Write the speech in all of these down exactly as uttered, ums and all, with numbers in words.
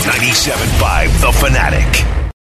ninety-seven point five The Fanatic.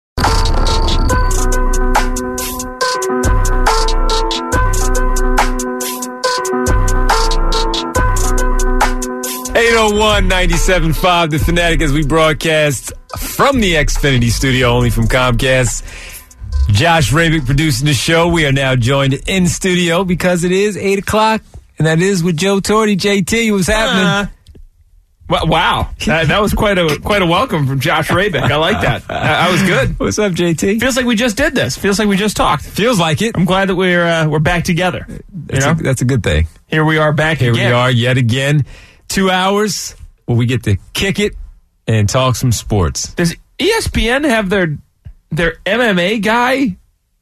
eight oh one ninety-seven point five The Fanatic as we broadcast from the Xfinity studio, only from Comcast. Josh Rabick producing the show. We are now joined in studio because it is eight o'clock, and that is with Joe Torre. J T, what's happening? Uh, well, wow, that, that was quite a quite a welcome from Josh Rabick. I like that. Uh, that was good. What's up, J T? Feels like we just did this. Feels like we just talked. Feels like it. I'm glad that we're uh, we're back together. You That's, know? a, that's a good thing. Here we are back Here again. we are yet again. Two hours where we get to kick it and talk some sports. Does E S P N have their their M M A guy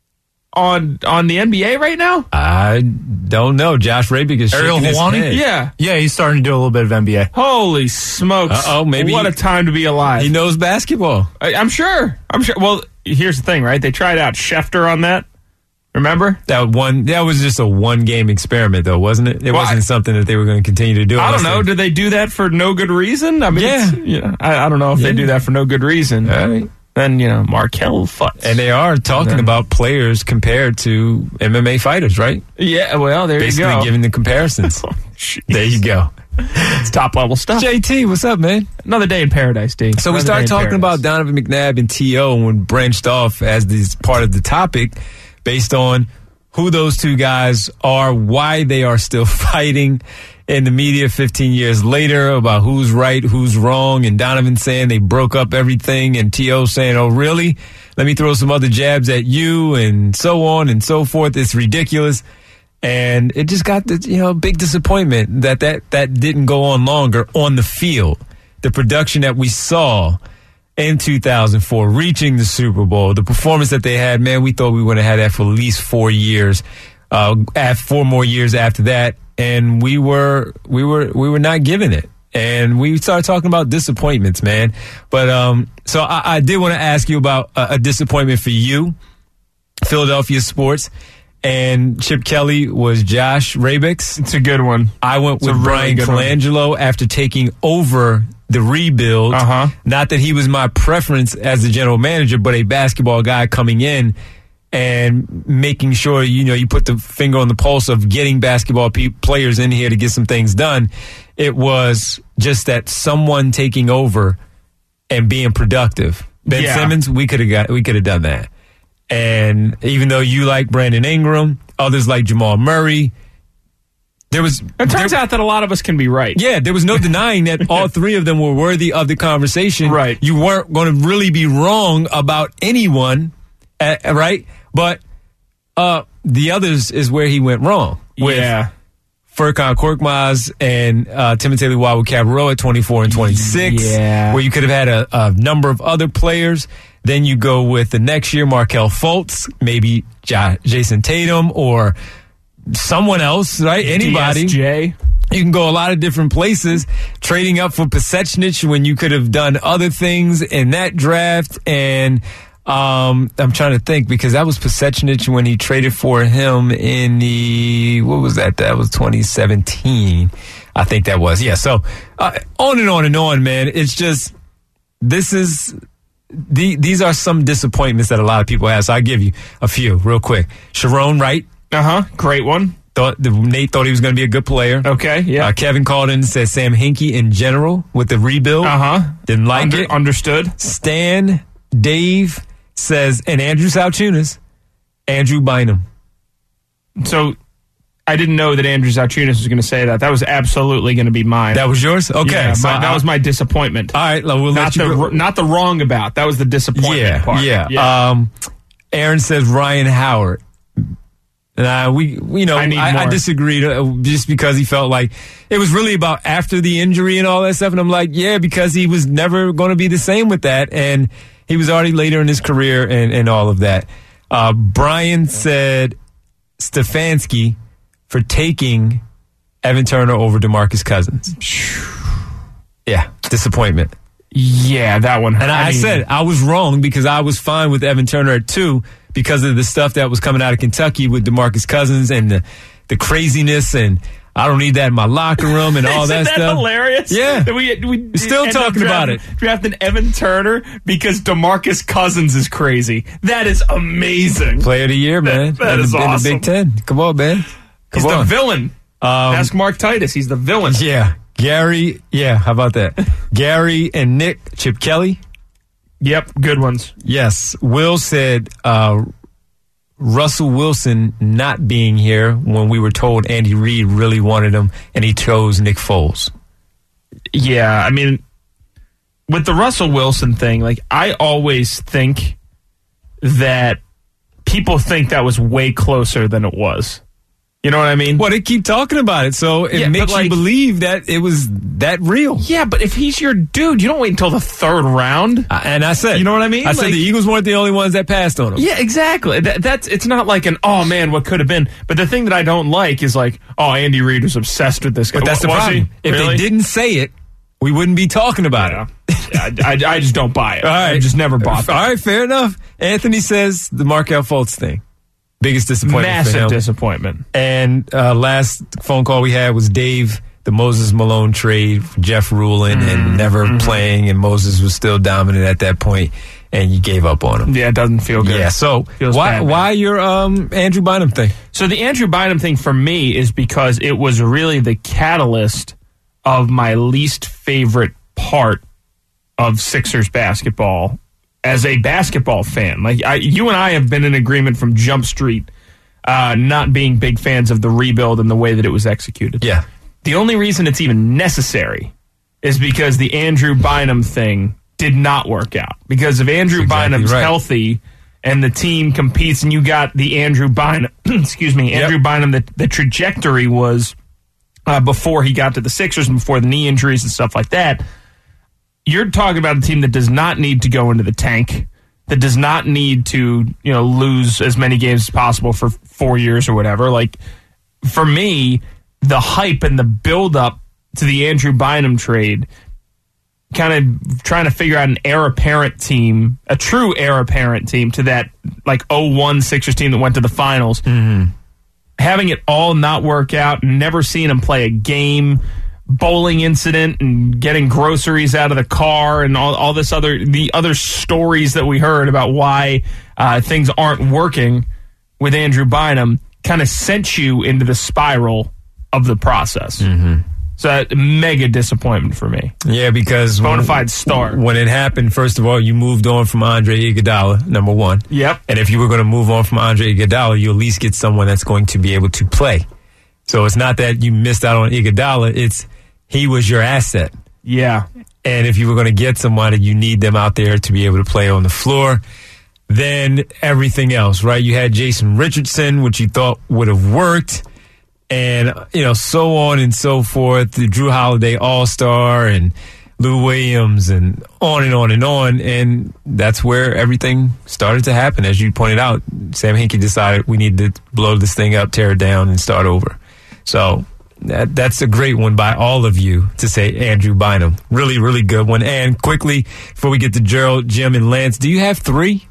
on on the N B A right now? I don't know. Josh Rabick is Ariel shaking his Helwani? head. Yeah. Yeah, he's starting to do a little bit of N B A. Holy smokes. Uh-oh, maybe What he- a time to be alive. He knows basketball. I, I'm sure. I'm sure. Well, here's the thing, right? They tried out Schefter on that. Remember? That one. That was just a one-game experiment, though, wasn't it? It Well, wasn't I- something that they were going to continue to do. I don't unless know. they- Do they do that for no good reason? I mean, Yeah. it's- you know, I, I don't know if they Yeah. do that for no good reason. All right. Then, you know, Markel Futz. And they are talking Then- about players compared to M M A fighters, right? Yeah, well, there Basically you go. giving the comparisons. Jeez. There you go. It's top level stuff. J T, what's up, man? Another day in paradise, D. So we Another day started in talking paradise. about Donovan McNabb and T O and we branched off as this part of the topic based on who those two guys are, why they are still fighting in the media fifteen years later about who's right, who's wrong, and Donovan saying they broke up everything, and T O saying, oh, really? Let me throw some other jabs at you, and so on and so forth. It's ridiculous. And it just got the, you know, big disappointment that, that that didn't go on longer on the field. The production that we saw in two thousand four, reaching the Super Bowl, the performance that they had, man, we thought we would have had that for at least four years, uh, at four more years after that, and we were we were we were not giving it, and we started talking about disappointments, man. But um, so I, I did want to ask you about a, a disappointment for you, Philadelphia sports. And Chip Kelly was Josh Rabick's. It's a good one. I went It's a with really Brian good one. Colangelo after taking over the rebuild. Uh-huh. Not that he was my preference as the general manager, but a basketball guy coming in and making sure, you know, you put the finger on the pulse of getting basketball pe- players in here to get some things done. It was just that someone taking over and being productive. Ben Yeah. Simmons, we could have got, we could have done that. And even though you like Brandon Ingram, others like Jamal Murray, there was. It turns there, out that a lot of us can be right. Yeah, there was no denying that all three of them were worthy of the conversation. Right. You weren't going to really be wrong about anyone, uh, right? But uh, the others is where he went wrong. With Yeah. Furkan Korkmaz and uh, Timothy Luwawu-Cabarrot at twenty-four and twenty-six, Yeah. where you could have had a, a number of other players. Then you go with the next year, Markel Fultz, maybe J- Jason Tatum or someone else, right? Anybody. D S J. You can go a lot of different places, trading up for Pasechnic when you could have done other things in that draft. And um, I'm trying to think because that was Pasechnic when he traded for him in the, what was that? That was twenty seventeen. I think that was. Yeah. So uh, on and on and on, man. It's just, this is, the, these are some disappointments that a lot of people have. So I'll give you a few real quick. Sharon Wright. Uh-huh. Great one. Thought the, Nate thought he was going to be a good player. Okay, yeah. Uh, Kevin called in and said Sam Hinkie in general with the rebuild. Uh-huh. Didn't like Under- it. Understood. Stan, Dave says, and Andrew Salchunas, Andrew Bynum. So I didn't know that Andrew Zauchunas was going to say that. That was absolutely going to be mine. That was yours? Okay. Yeah, so my- that I- was my disappointment. All right, we'll not let you the go. not the wrong about. That was the disappointment Yeah, part. yeah. Um, Aaron says Ryan Howard. And I, we, you know, I need I, I more. disagreed uh, just because he felt like it was really about after the injury and all that stuff. And I'm like, yeah, because he was never going to be the same with that. And he was already later in his career and, and all of that. Uh, Brian said Stefanski for taking Evan Turner over DeMarcus Cousins. Yeah, disappointment. Yeah, that one. And I, I mean, said I was wrong because I was fine with Evan Turner at two because of the stuff that was coming out of Kentucky with DeMarcus Cousins and the, the craziness. And I don't need that in my locker room and all that Isn't that stuff. hilarious? Yeah. That we, we Still end up talking about drafting- it. Drafting Evan Turner because DeMarcus Cousins is crazy. That is amazing. Player of the year, man. that in is the, in awesome. the Big Ten. Come on, man. Come He's on. the villain. Um, Ask Mark Titus. He's the villain. Yeah. Gary, yeah, how about that? Gary and Nick, Chip Kelly. Yep, good ones. Yes. Will said uh, Russell Wilson not being here when we were told Andy Reid really wanted him and he chose Nick Foles. Yeah, I mean, with the Russell Wilson thing, like, I always think that people think that was way closer than it was. You know what I mean? Well, they keep talking about it, so it Yeah, makes but, like- you believe that it was that real. Yeah, but if he's your dude, you don't wait until the third round. Uh, and I said, You know what I mean? I said Like- the Eagles weren't the only ones that passed on him. Yeah, exactly. That, that's it's not like an oh man, what could have been. But the thing that I don't like is like, oh, Andy Reid was obsessed with this guy. But that's the Was problem. he? If Really? they didn't say it, we wouldn't be talking about Yeah. it. Yeah, I, I, I just don't buy it. All right. I just never bought that. All right, fair enough. Anthony says the Markelle Fultz thing. Biggest disappointment for Massive him. disappointment. And uh, last phone call we had was Dave, the Moses Malone trade, Jeff Rulin, Mm-hmm. and never playing, and Moses was still dominant at that point, and you gave up on him. Yeah, it doesn't feel good. Yeah, so Feels why bad, man. why your um, Andrew Bynum thing? So the Andrew Bynum thing for me is because it was really the catalyst of my least favorite part of Sixers basketball as a basketball fan. Like I, you and I have been in agreement from Jump Street, uh, not being big fans of the rebuild and the way that it was executed. Yeah. The only reason it's even necessary is because the Andrew Bynum thing did not work out. Because if Andrew That's exactly Bynum's right. healthy and the team competes and you got the Andrew Bynum, excuse me, Andrew Yep. Bynum, the, the trajectory was uh, before he got to the Sixers and before the knee injuries and stuff like that, you're talking about a team that does not need to go into the tank, that does not need to, you know, lose as many games as possible for four years or whatever. Like, for me, the hype and the build-up to the Andrew Bynum trade, kind of trying to figure out an heir apparent team, a true heir apparent team to that, like, oh one Sixers team that went to the finals, Mm-hmm. having it all not work out, never seeing him play a game, bowling incident and getting groceries out of the car and all, all this other, the other stories that we heard about why uh, things aren't working with Andrew Bynum kind of sent you into the spiral of the process. Mm-hmm. So that mega disappointment for me. Yeah, because Bona when- fide star. When it happened, first of all, you moved on from Andre Iguodala, number one. Yep. And if you were going to move on from Andre Iguodala, you at least get someone that's going to be able to play. So it's not that you missed out on Iguodala, it's he was your asset. Yeah. And if you were going to get somebody, you need them out there to be able to play on the floor. Then everything else, right? You had Jason Richardson, which you thought would have worked. And, you know, so on and so forth. The Drew Holiday All-Star and Lou Williams and on and on and on. And that's where everything started to happen. As you pointed out, Sam Hinkie decided we need to blow this thing up, tear it down, and start over. So that, that's a great one by all of you to say Andrew Bynum. Really, really good one. And quickly, before we get to Gerald, Jim, and Lance, do you have three?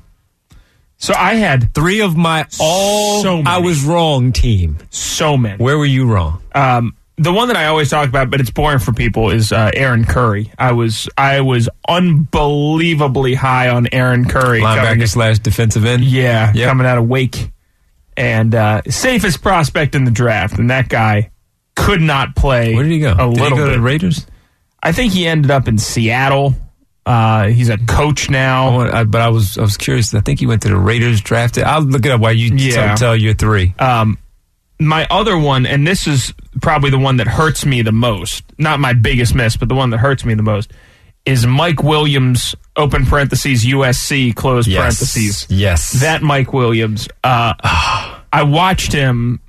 So I had Three of my all So many. I was wrong team. so many. Where were you wrong? Um, the one that I always talk about, but it's boring for people, is uh, Aaron Curry. I was I was unbelievably high on Aaron Curry. coming- Linebacker slash defensive end? Yeah, Yep. coming out of Wake. And uh, safest prospect in the draft. And that guy could not play. Where did he go? A did he little go to bit. the Raiders? I think he ended up in Seattle. Uh, he's a coach I now. want, I, but I was I was curious. I think he went to the Raiders, drafted. I'll look it up while you Yeah. tell, tell your three. Um, my other one, and this is probably the one that hurts me the most, not my biggest miss, but the one that hurts me the most, is Mike Williams, open parentheses, U S C, close Yes. parentheses. Yes. That Mike Williams. Uh, I watched him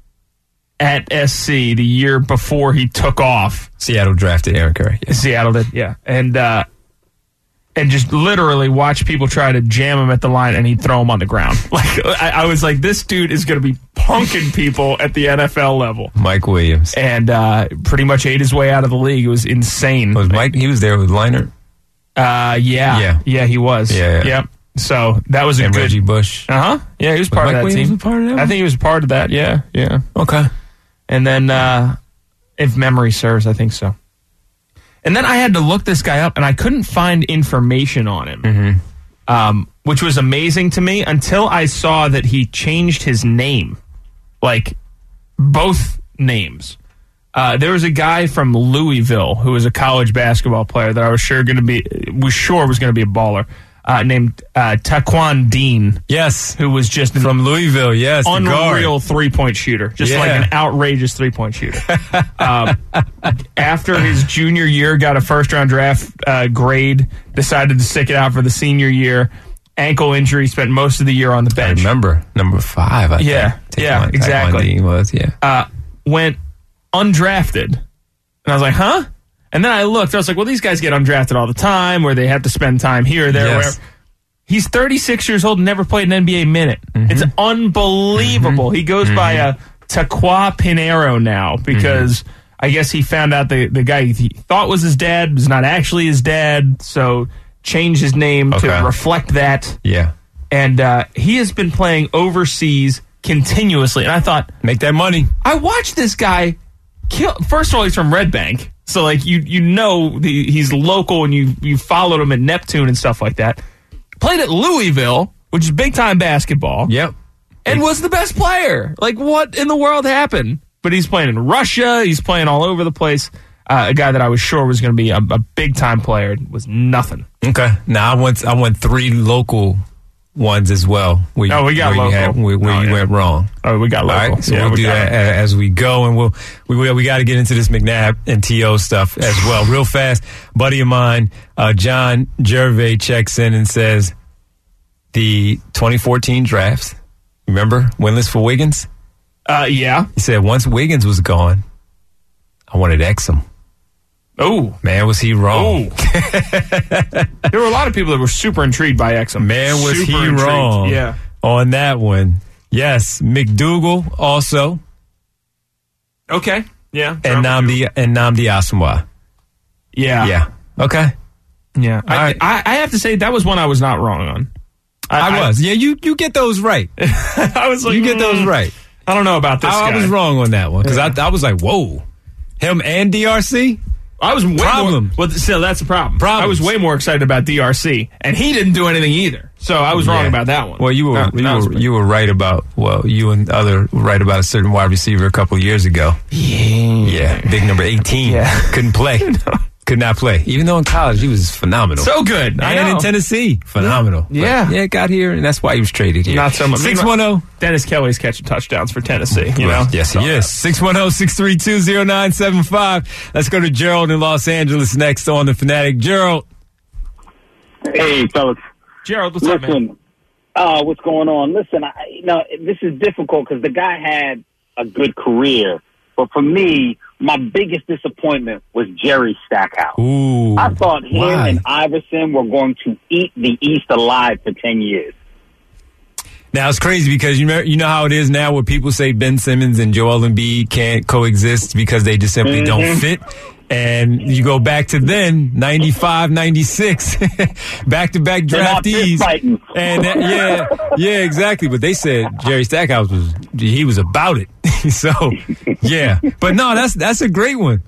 at S C the year before he took off. Seattle drafted Aaron Curry. Yes. Seattle did, yeah. And uh, and just literally watch people try to jam him at the line and he'd throw him on the ground. Like I, I was like, this dude is going to be punking people at the N F L level. Mike Williams. And uh, pretty much ate his way out of the league. It was insane. Was Mike? He was there with Leinart Uh, yeah. Yeah. Yeah, he was. Yeah, yeah. Yep. So that was a and good. Reggie Bush. Uh huh. Yeah, he was part Mike of that Williams team. a part of that I one? think he was part of that. Yeah, yeah. Okay. And then uh, If memory serves, I think so. And then I had to look this guy up, and I couldn't find information on him, mm-hmm. um, which was amazing to me until I saw that he changed his name, like both names. Uh, there was a guy from Louisville who was a college basketball player that I was sure going to be was sure was going to be a baller. Uh, named uh, Taquan Dean. Yes. Who was just an from Louisville, yes. unreal three-point shooter. Just yeah. like an outrageous three-point shooter. um, after his junior year, got a first-round draft uh, grade, decided to stick it out for the senior year. Ankle injury, spent most of the year on the bench. I remember, number five, I yeah, think. Yeah, Taquan, exactly. Taquan Dean was, yeah. Uh, went undrafted. And I was like, huh? And then I looked, I was like, well, these guys get undrafted all the time, where they have to spend time here or there. Yes. Where he's thirty-six years old and never played an N B A minute. Mm-hmm. It's unbelievable. Mm-hmm. He goes mm-hmm. by a Taqua Pinheiro now because mm-hmm. I guess he found out the, the guy he thought was his dad was not actually his dad, so changed his name okay. to reflect that. Yeah. And uh, he has been playing overseas continuously. And I thought, make that money. I watched this guy kill. First of all, he's from Red Bank. So, like, you you know the, he's local, and you, you followed him at Neptune and stuff like that. Played at Louisville, which is big-time basketball. Yep. And was the best player. Like, what in the world happened? But he's playing in Russia. He's playing all over the place. Uh, a guy that I was sure was going to be a, a big-time player was nothing. Okay. Now, I went, I went three local ones as well. Where you, oh, we got where local. You had, where where oh, you yeah. went wrong. Oh, we got local. All right, so yeah, we'll we do that it. as we go, and we'll we we, we got to get into this McNabb and T O stuff as well, real fast. Buddy of mine, uh, John Gervais, checks in and says the twenty fourteen drafts. Remember winless for Wiggins? Uh, yeah. He said once Wiggins was gone, I wanted Exum. Oh, man, was he wrong? There were a lot of people that were super intrigued by Exum. Man, was super he intrigued. wrong? Yeah. On that one. Yes, McDougal also. Okay. Yeah. And Nnamdi and Nnamdi Asomugha. Yeah. Yeah. Okay. Yeah. I, right. I, I have to say that was one I was not wrong on. I, I was. I, yeah, you you get those right. I was like, you get those right. I don't know about this. I, guy. I was wrong on that one because yeah. I, I was like, whoa, him and D R C. I was way problem. more. Well, still, that's the problem. Problems. I was way more excited about D R C, and he didn't do anything either. So I was wrong yeah. about that one. Well, you were no, you were you were right about well, you and other were right about a certain wide receiver a couple of years ago. Yeah, yeah, big number eighteen. Yeah. Couldn't play. no. Could not play. Even though in college he was phenomenal. So good. I and know. in Tennessee, phenomenal. Yeah. But, yeah, got here, and that's why he was traded here. Not so much. six one zero. Dennis Kelly's catching touchdowns for Tennessee, you well, know? Yes, he is. six one zero, six three two, zero nine seven five. Let's go to Gerald in Los Angeles next on The Fanatic. Gerald. Hey, fellas. Gerald, what's Listen, up, man? Uh, what's going on? Listen, I, you know, this is difficult because the guy had a good career. But for me, my biggest disappointment was Jerry Stackhouse. Ooh, I thought him why? and Iverson were going to eat the East alive for ten years. Now, it's crazy because you know, you know how it is now where people say Ben Simmons and Joel Embiid can't coexist because they just simply mm-hmm. don't fit. And you go back to then, ninety-five, ninety-six, back-to-back draftees. And uh, yeah, yeah, exactly. But they said Jerry Stackhouse was, he was about it. So, yeah. But no, that's that's a great one.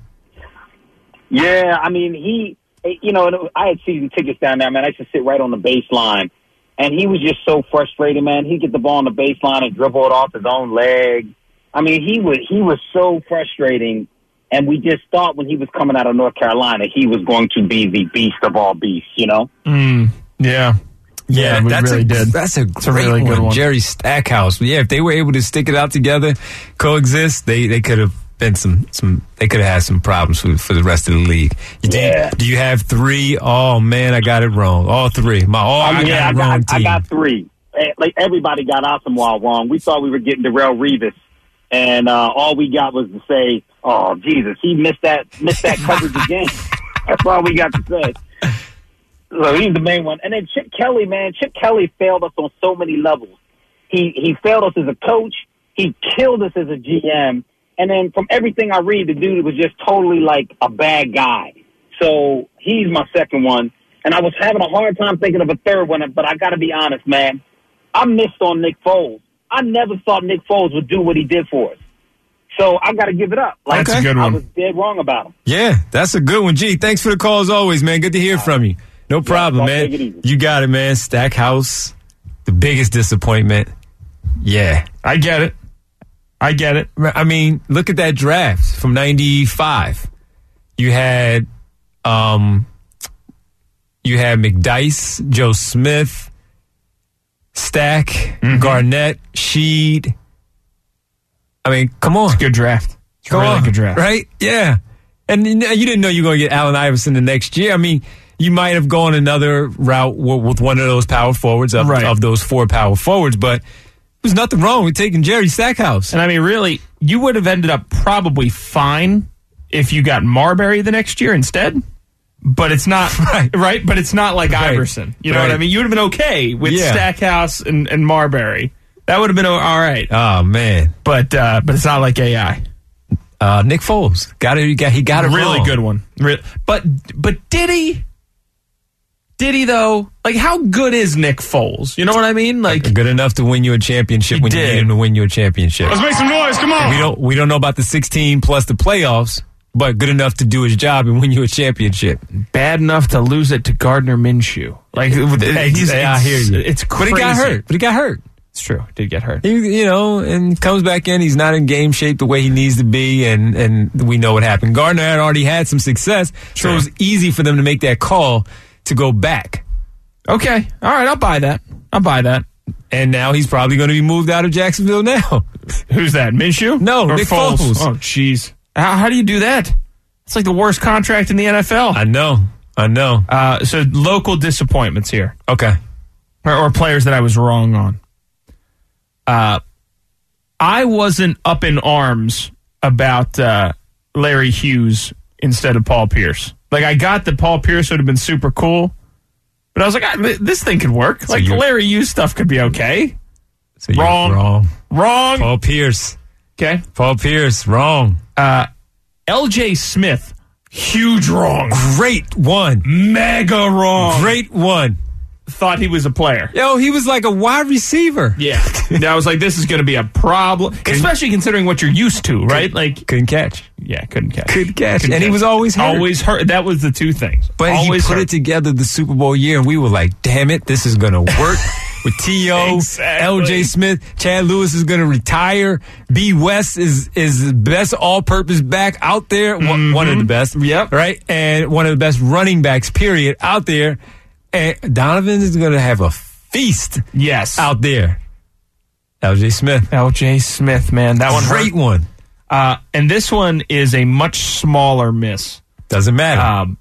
Yeah, I mean, he, you know, I had season tickets down there, man. I used to sit right on the baseline. And he was just so frustrated, man. He'd get the ball on the baseline and dribble it off his own leg. I mean, he was, he was so frustrating. And we just thought when he was coming out of North Carolina, he was going to be the beast of all beasts, you know? Mm, yeah. Yeah, yeah we that's really a, did. That's a it's great a really one. Good one. Jerry Stackhouse. Yeah, if they were able to stick it out together, coexist, they, they could have been some, some they could have had some problems for, for the rest of the league. Do, yeah. you, do you have three? Oh, man, I got it wrong. All three. My all I, mean, I yeah, got I it got, wrong I team. got three. Like, everybody got Asomugha wrong. We thought we were getting Darrelle Revis. And uh, all we got was to say, "Oh Jesus, he missed that missed that coverage again." That's all we got to say. So he's the main one. And then Chip Kelly, man, Chip Kelly failed us on so many levels. He he failed us as a coach. He killed us as a G M. And then from everything I read, the dude was just totally like a bad guy. So he's my second one. And I was having a hard time thinking of a third one, but I got to be honest, man. I missed on Nick Foles. I never thought Nick Foles would do what he did for us. So I got to give it up. Like, That's a good I one. was dead wrong about him. Yeah, that's a good one. G, thanks for the call as always, man. Good to hear from you. No problem, yeah, man. take it easy. You got it, man. Stackhouse, the biggest disappointment. Yeah. I get it. I get it. I mean, look at that draft from ninety-five. You had, um, you had McDyess, Joe Smith, Stack, mm-hmm. Garnett, Sheed. I mean, come on. It's a good draft. It's a Come really on, good draft. Right? Yeah. And you didn't know you were going to get Allen Iverson the next year. I mean, you might have gone another route with one of those power forwards, of, right. of those four power forwards, but there's nothing wrong with taking Jerry Stackhouse. And I mean, really, you would have ended up probably fine if you got Marbury the next year instead. But it's not right. right? But it's not like right. Iverson. You know right. what I mean? You would have been okay with yeah. Stackhouse and, and Marbury. That would have been all right. Oh man! But uh, but it's not like A I. Uh, Nick Foles got it. He got, he got it really wrong. good one. But but did he? Did he though? Like, how good is Nick Foles? You know what I mean? Like, good enough to win you a championship when did. you need him to win you a championship. Let's make some noise. Come on. We don't we don't know about the sixteen plus the playoffs, but good enough to do his job and win you a championship. Bad enough to lose it to Gardner Minshew. Like, he's, I hear you. It's crazy. But he got hurt. But he got hurt. It's true. He did get hurt. He, you know, and comes back in. He's not in game shape the way he needs to be, and, and we know what happened. Gardner had already had some success, True. so it was easy for them to make that call to go back. Okay. All right. I'll buy that. I'll buy that. And now he's probably going to be moved out of Jacksonville now. Who's that? Minshew? No, or Nick Foles. Foles. Oh, jeez. How, how do you do that? It's like the worst contract in the N F L. I know. I know. Uh, so local disappointments here. Okay. Or, or players that I was wrong on. Uh, I wasn't up in arms about uh, Larry Hughes instead of Paul Pierce. Like, I got that Paul Pierce would have been super cool, but I was like, ah, this thing could work. So like, the Larry Hughes stuff could be okay. So wrong. Wrong. Wrong. Paul Pierce. Okay. Paul Pierce. Wrong. Uh, L J Smith. Huge wrong. Great one. Mega wrong. Great one. Thought he was a player. Yo, he was like a wide receiver. Yeah. I was like, this is going to be a problem, especially considering what you're used to, right? Couldn't, like, couldn't catch. Yeah, couldn't catch. Couldn't catch. Couldn't and catch. he was always hurt. Always hurt. That was the two things. But always he put hurt. it together the Super Bowl year, and we were like, damn it, this is going to work. With T O, exactly. L J Smith, Chad Lewis is going to retire. B. West is is the best all-purpose back out there. Mm-hmm. One of the best. Yep. Right? And one of the best running backs, period, out there. And Donovan is going to have a feast yes. out there. L J Smith. L J Smith, man. That one Great hurt. one. Uh, and this one is a much smaller miss. Doesn't matter. Um,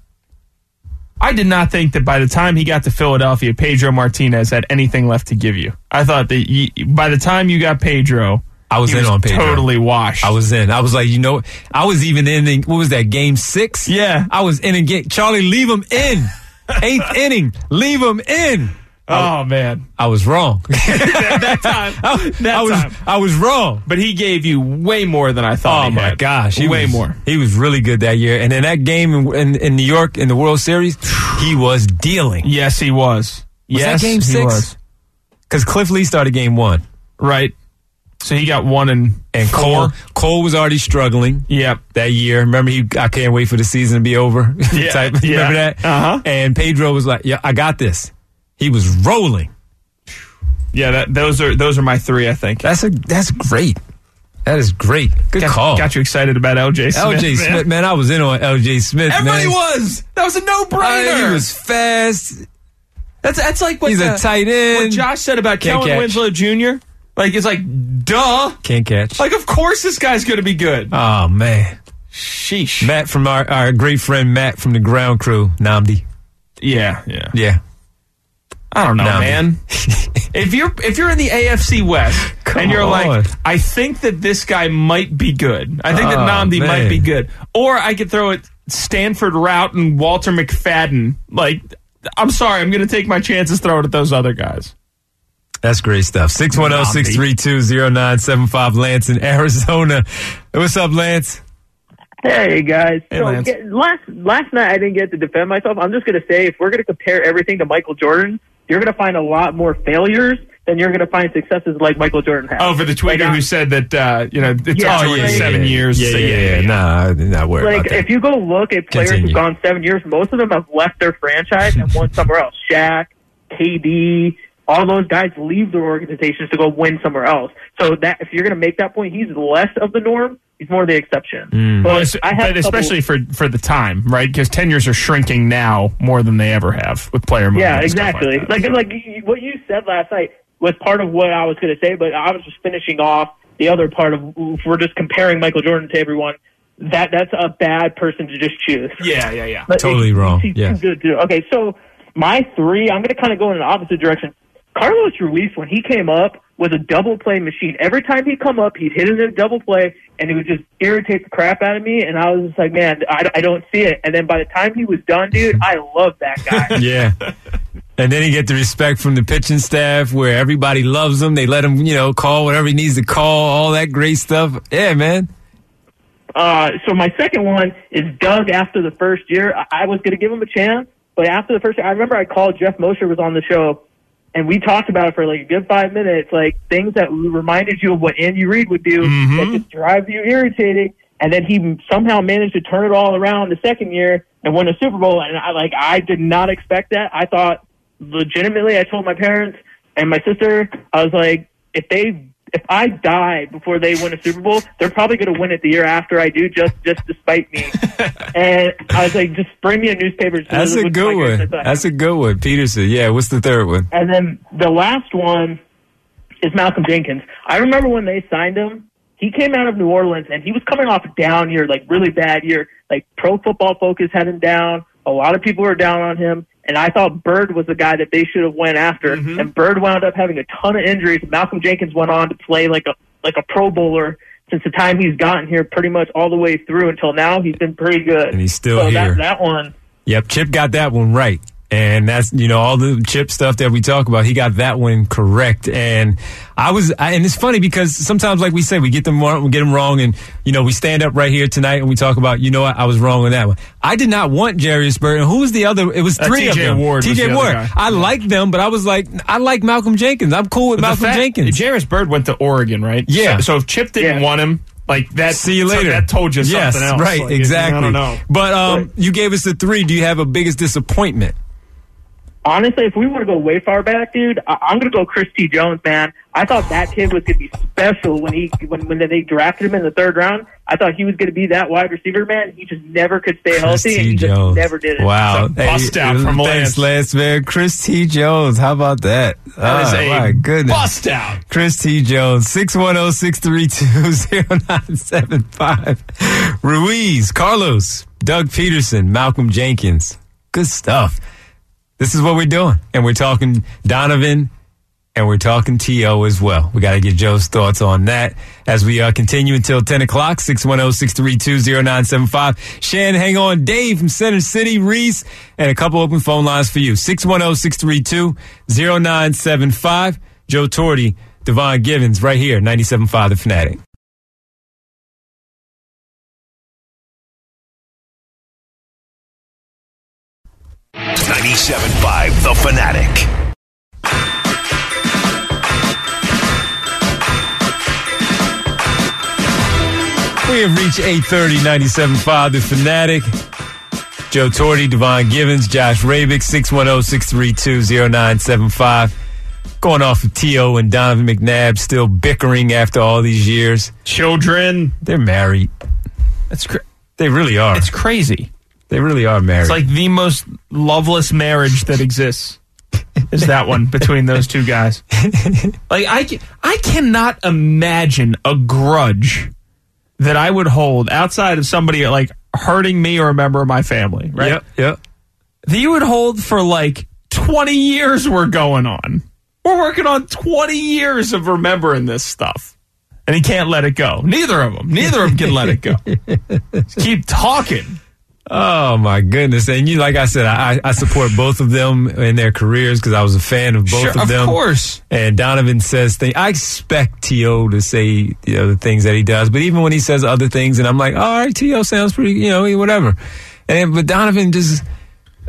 I did not think that by the time he got to Philadelphia, Pedro Martinez had anything left to give you. I thought that he, by the time you got Pedro, I was he in was on Pedro. Totally washed. I was in. I was like, you know, I was even in, the, what was that, game six? Yeah. I was in a game. Charlie, leave him in. Eighth inning. Leave him in. Oh, I, man. I was wrong. that, that time. I, that I was, time. I was wrong. But he gave you way more than I thought Oh, he my had. gosh. He way was, more. He was really good that year. And in that game in, in, in New York in the World Series, he was dealing. Yes, he was. Was yes, that game he six? was. Because Cliff Lee started game one. Right. So he got one and, and four. Cole Cole was already struggling. Yep. That year. Remember, he I can't wait for the season to be over. Yeah. type. Yeah. Remember that? Uh-huh. And Pedro was like, yeah, I got this. He was rolling. Yeah, that, those are those are my three, I think. That's a that's great. That is great. Good got, call. Got you excited about L J Smith. L J man. Smith, man. I was in on L J Smith, Everybody man. was. That was a no-brainer. Uh, he was fast. That's that's like what He's the, a tight end. what Josh said about Can't Kellen catch. Winslow Junior Like, it's like, duh. Can't catch. Like, of course this guy's going to be good. Oh, man. Sheesh. Matt from our, our great friend Matt from the ground crew, Namdi. Yeah, yeah. Yeah. I don't know, Namdi. man. if you're if you're in the A F C West Come and you're on. like, I think that this guy might be good. I think that Oh, Namdi man. might be good. Or I could throw it Stanford Route and Walter McFadden. Like, I'm sorry, I'm going to take my chances throwing at those other guys. That's great stuff. six one zero, six three two, zero nine seven five, Lance in Arizona. What's up, Lance? Hey guys, Hey, so Lance. get, last last night I didn't get to defend myself. I'm just going to say, if we're going to compare everything to Michael Jordan, you're going to find a lot more failures then you're going to find successes like Michael Jordan has. Oh, for the tweeter like, who said that, uh, you know, it's Yeah, only yeah, seven yeah, years. Yeah, so yeah, yeah. yeah. Nah, not worried Like, about that. if you go look at players Continue. who've gone seven years, most of them have left their franchise and won somewhere else. Shaq, K D, all those guys leave their organizations to go win somewhere else. So that if you're going to make that point, he's less of the norm. He's more the exception. Mm. Well, But es- I have but a couple- especially for, for the time, right? Because tenures are shrinking now more than they ever have with player movement. Yeah, and stuff exactly. Like, Like, that. like you- what you said last night was part of what I was going to say, but I was just finishing off the other part of if we're just comparing Michael Jordan to everyone. That that's a bad person to just choose. yeah, yeah, yeah. But Totally it- wrong, he's yeah. too good to- Okay, so my three, I'm going to kind of go in the opposite direction. Carlos Ruiz, when he came up, was a double play machine. Every time he'd come up, he'd hit it in a double play, and it would just irritate the crap out of me. And I was just like, man, I, I don't see it. And then by the time he was done, dude, I love that guy. Yeah. And then he get the respect from the pitching staff where everybody loves him. They let him, you know, call whatever he needs to call, all that great stuff. Yeah, man. Uh, so my second one is Doug after the first year. I, I was going to give him a chance, but after the first year, I remember I called Jeff Mosher was on the show, and we talked about it for like a good five minutes, like things that reminded you of what Andy Reid would do that just drive you irritating. And then he somehow managed to turn it all around the second year and win a Super Bowl. And I like I did not expect that. I thought legitimately, I told my parents and my sister, I was like, if they if I die before they win a Super Bowl, they're probably going to win it the year after I do, just just to spite me. And I was like, just bring me a newspaper. So That's a good one. That's a good one. Peterson. Yeah, what's the third one? And then the last one is Malcolm Jenkins. I remember when they signed him, he came out of New Orleans, and he was coming off a down year, like really bad year. Like Pro Football Focus had him down. A lot of people were down on him. And I thought Bird was the guy that they should have went after. Mm-hmm. And Bird wound up having a ton of injuries. Malcolm Jenkins went on to play like a like a Pro Bowler since the time he's gotten here, pretty much all the way through until now. He's been pretty good. And he's still so here. That, that one. Yep, Chip got that one right. And that's, you know, all the Chip stuff that we talk about, he got that one correct. And I was, I, and it's funny because sometimes, like we say, we get them wrong, we get them wrong, and, you know, we stand up right here tonight and we talk about, you know what, I was wrong on that one. I did not want Jarius Byrd. And who was the other? It was Uh, three T J of them. Ward was T J the other Ward. guy. I Yeah. liked them, but I was like, I like Malcolm Jenkins. I'm cool with But the Malcolm fact- Jenkins. Jairus Byrd went to Oregon, right? Yeah. So, so if Chip didn't Yeah. want him, like that, See you later. That told you yes, something else. right, Like, exactly. I don't know. But um, Right. you gave us the three. Do you have a biggest disappointment? Honestly, if we want to go way far back, dude, I- I'm going to go Chris T. Jones, man. I thought that kid was going to be special when he when, when they drafted him in the third round. I thought he was going to be that wide receiver, man. He just never could stay Chris healthy, and T. he just Jones. never did it. Wow. It's a bust out from Thanks, Lance. Lance, man. Chris T. Jones. How about that? That is oh, a my goodness. bust out. Chris T. Jones, six one zero, six three two, zero nine seven five. Ruiz, Carlos, Doug Peterson, Malcolm Jenkins. Good stuff. This is what we're doing. And we're talking Donovan, and we're talking T O as well. We got to get Joe's thoughts on that as we uh, continue until ten o'clock, six one zero, six three two, zero nine seven five. Shan, hang on. Dave from Center City, Reese, and a couple open phone lines for you. six one zero, six three two, zero nine seven five. Joe Torti, Devon Givens, right here, ninety-seven point five The Fanatic. ninety-seven point five The Fanatic. We have reached eight thirty, ninety-seven point five The Fanatic. Joe Torti, Devon Givens, Josh Rabick, six one zero, six three two, zero nine seven five. Going off of T O and Donovan McNabb, still bickering after all these years. Children. They're married. It's cra- They really are. it's crazy. They really are married. It's like the most loveless marriage that exists. Is that one between those two guys? Like I, ca- I cannot imagine a grudge that I would hold outside of somebody like hurting me or a member of my family. Right? Yep, yep. That you would hold for like twenty years. We're going on. We're working on twenty years of remembering this stuff, and he can't let it go. Neither of them. Neither of them can let it go. Just keep talking. Oh my goodness! And you, like I said, I, I support both of them in their careers because I was a fan of both Sure, of them. Of course. And Donovan says things. I expect T O to say, you know, the things that he does, but even when he says other things, and I'm like, all right, T O sounds pretty, you know, whatever. And but Donovan just,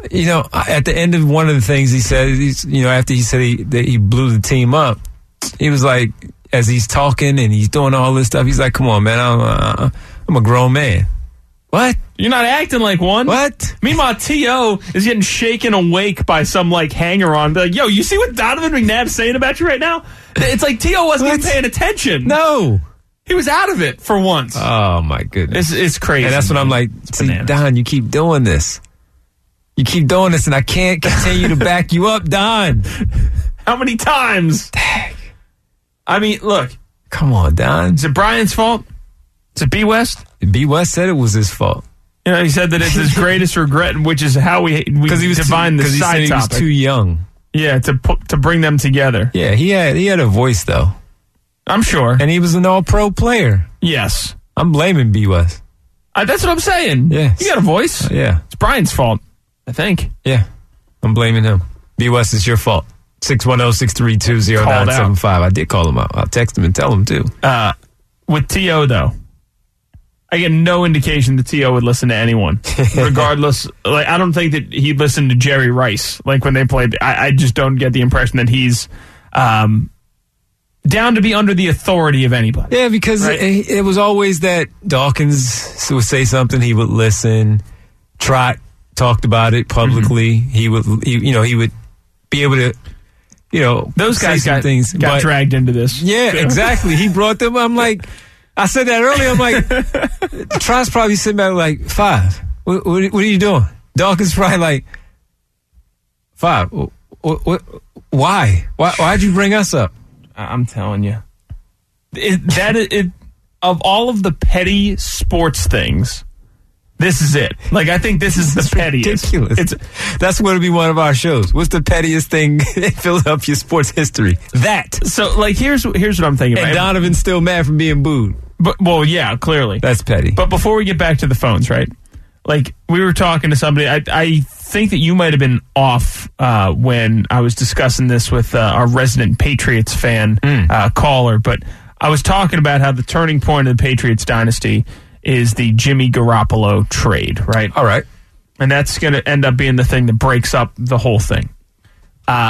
You know, at the end of one of the things he said, he's, you know, after he said he, that he blew the team up, he was like, as he's talking and he's doing all this stuff, he's like, come on, man, I'm, uh, I'm a grown man. What? You're not acting like one. What? Meanwhile, T O is getting shaken awake by some, like, hanger-on. Like, yo, you see what Donovan McNabb's saying about you right now? It's like T O wasn't What? even paying attention. No. He was out of it for once. Oh, my goodness. It's, it's crazy. And that's what I'm like, see, Don, you keep doing this. You keep doing this, and I can't continue to back you up, Don. How many times? Dang. I mean, look. Come on, Don. Is it Brian's fault? Is it B. West? B. West said it was his fault. You know, he said that it's his greatest regret, which is how we we Because he was define too, the he side said he topic. was too young. Yeah, to put, to bring them together. Yeah, he had he had a voice though, I'm sure. and he was an All-Pro player. Yes, I'm blaming B. West. uh, that's what I'm saying. Yes. You got a voice. Uh, yeah, It's Brian's fault, I think. yeah, I'm blaming him. B. West, it's your fault. six one zero, six three two, zero nine seven five. I did call him out. I'll text him and tell him too. Uh, with T O though, I get no indication that T O would listen to anyone, regardless. Like, I don't think that he'd listen to Jerry Rice. Like when they played, I, I just don't get the impression that he's um, down to be under the authority of anybody. Yeah, because Right. it, it was always that Dawkins would say something, he would listen. Trot talked about it publicly. Mm-hmm. He would, he, you know, he would be able to, you know, Those say guys some got, things. got but- dragged into this. Yeah, too. exactly. He brought them. I'm like, I said that earlier. I'm like, Trot's probably sitting back like, five. What, what, what are you doing? Dawkins probably like, five. What, what, why? why? Why'd you bring us up? I'm telling you, it, that it, it of all of the petty sports things, this is it. Like, I think this is the It's pettiest. ridiculous. It's That's going to be one of our shows. What's the pettiest thing in Philadelphia sports history? That. so like here's here's what I'm thinking. And right? Donovan's still mad from being booed. But well, yeah, clearly. That's petty. But before we get back to the phones, right? Like, we were talking to somebody. I, I think that you might have been off uh, when I was discussing this with uh, our resident Patriots fan Mm. uh, caller. But I was talking about how the turning point of the Patriots dynasty is the Jimmy Garoppolo trade, right? All right. And that's going to end up being the thing that breaks up the whole thing. Uh,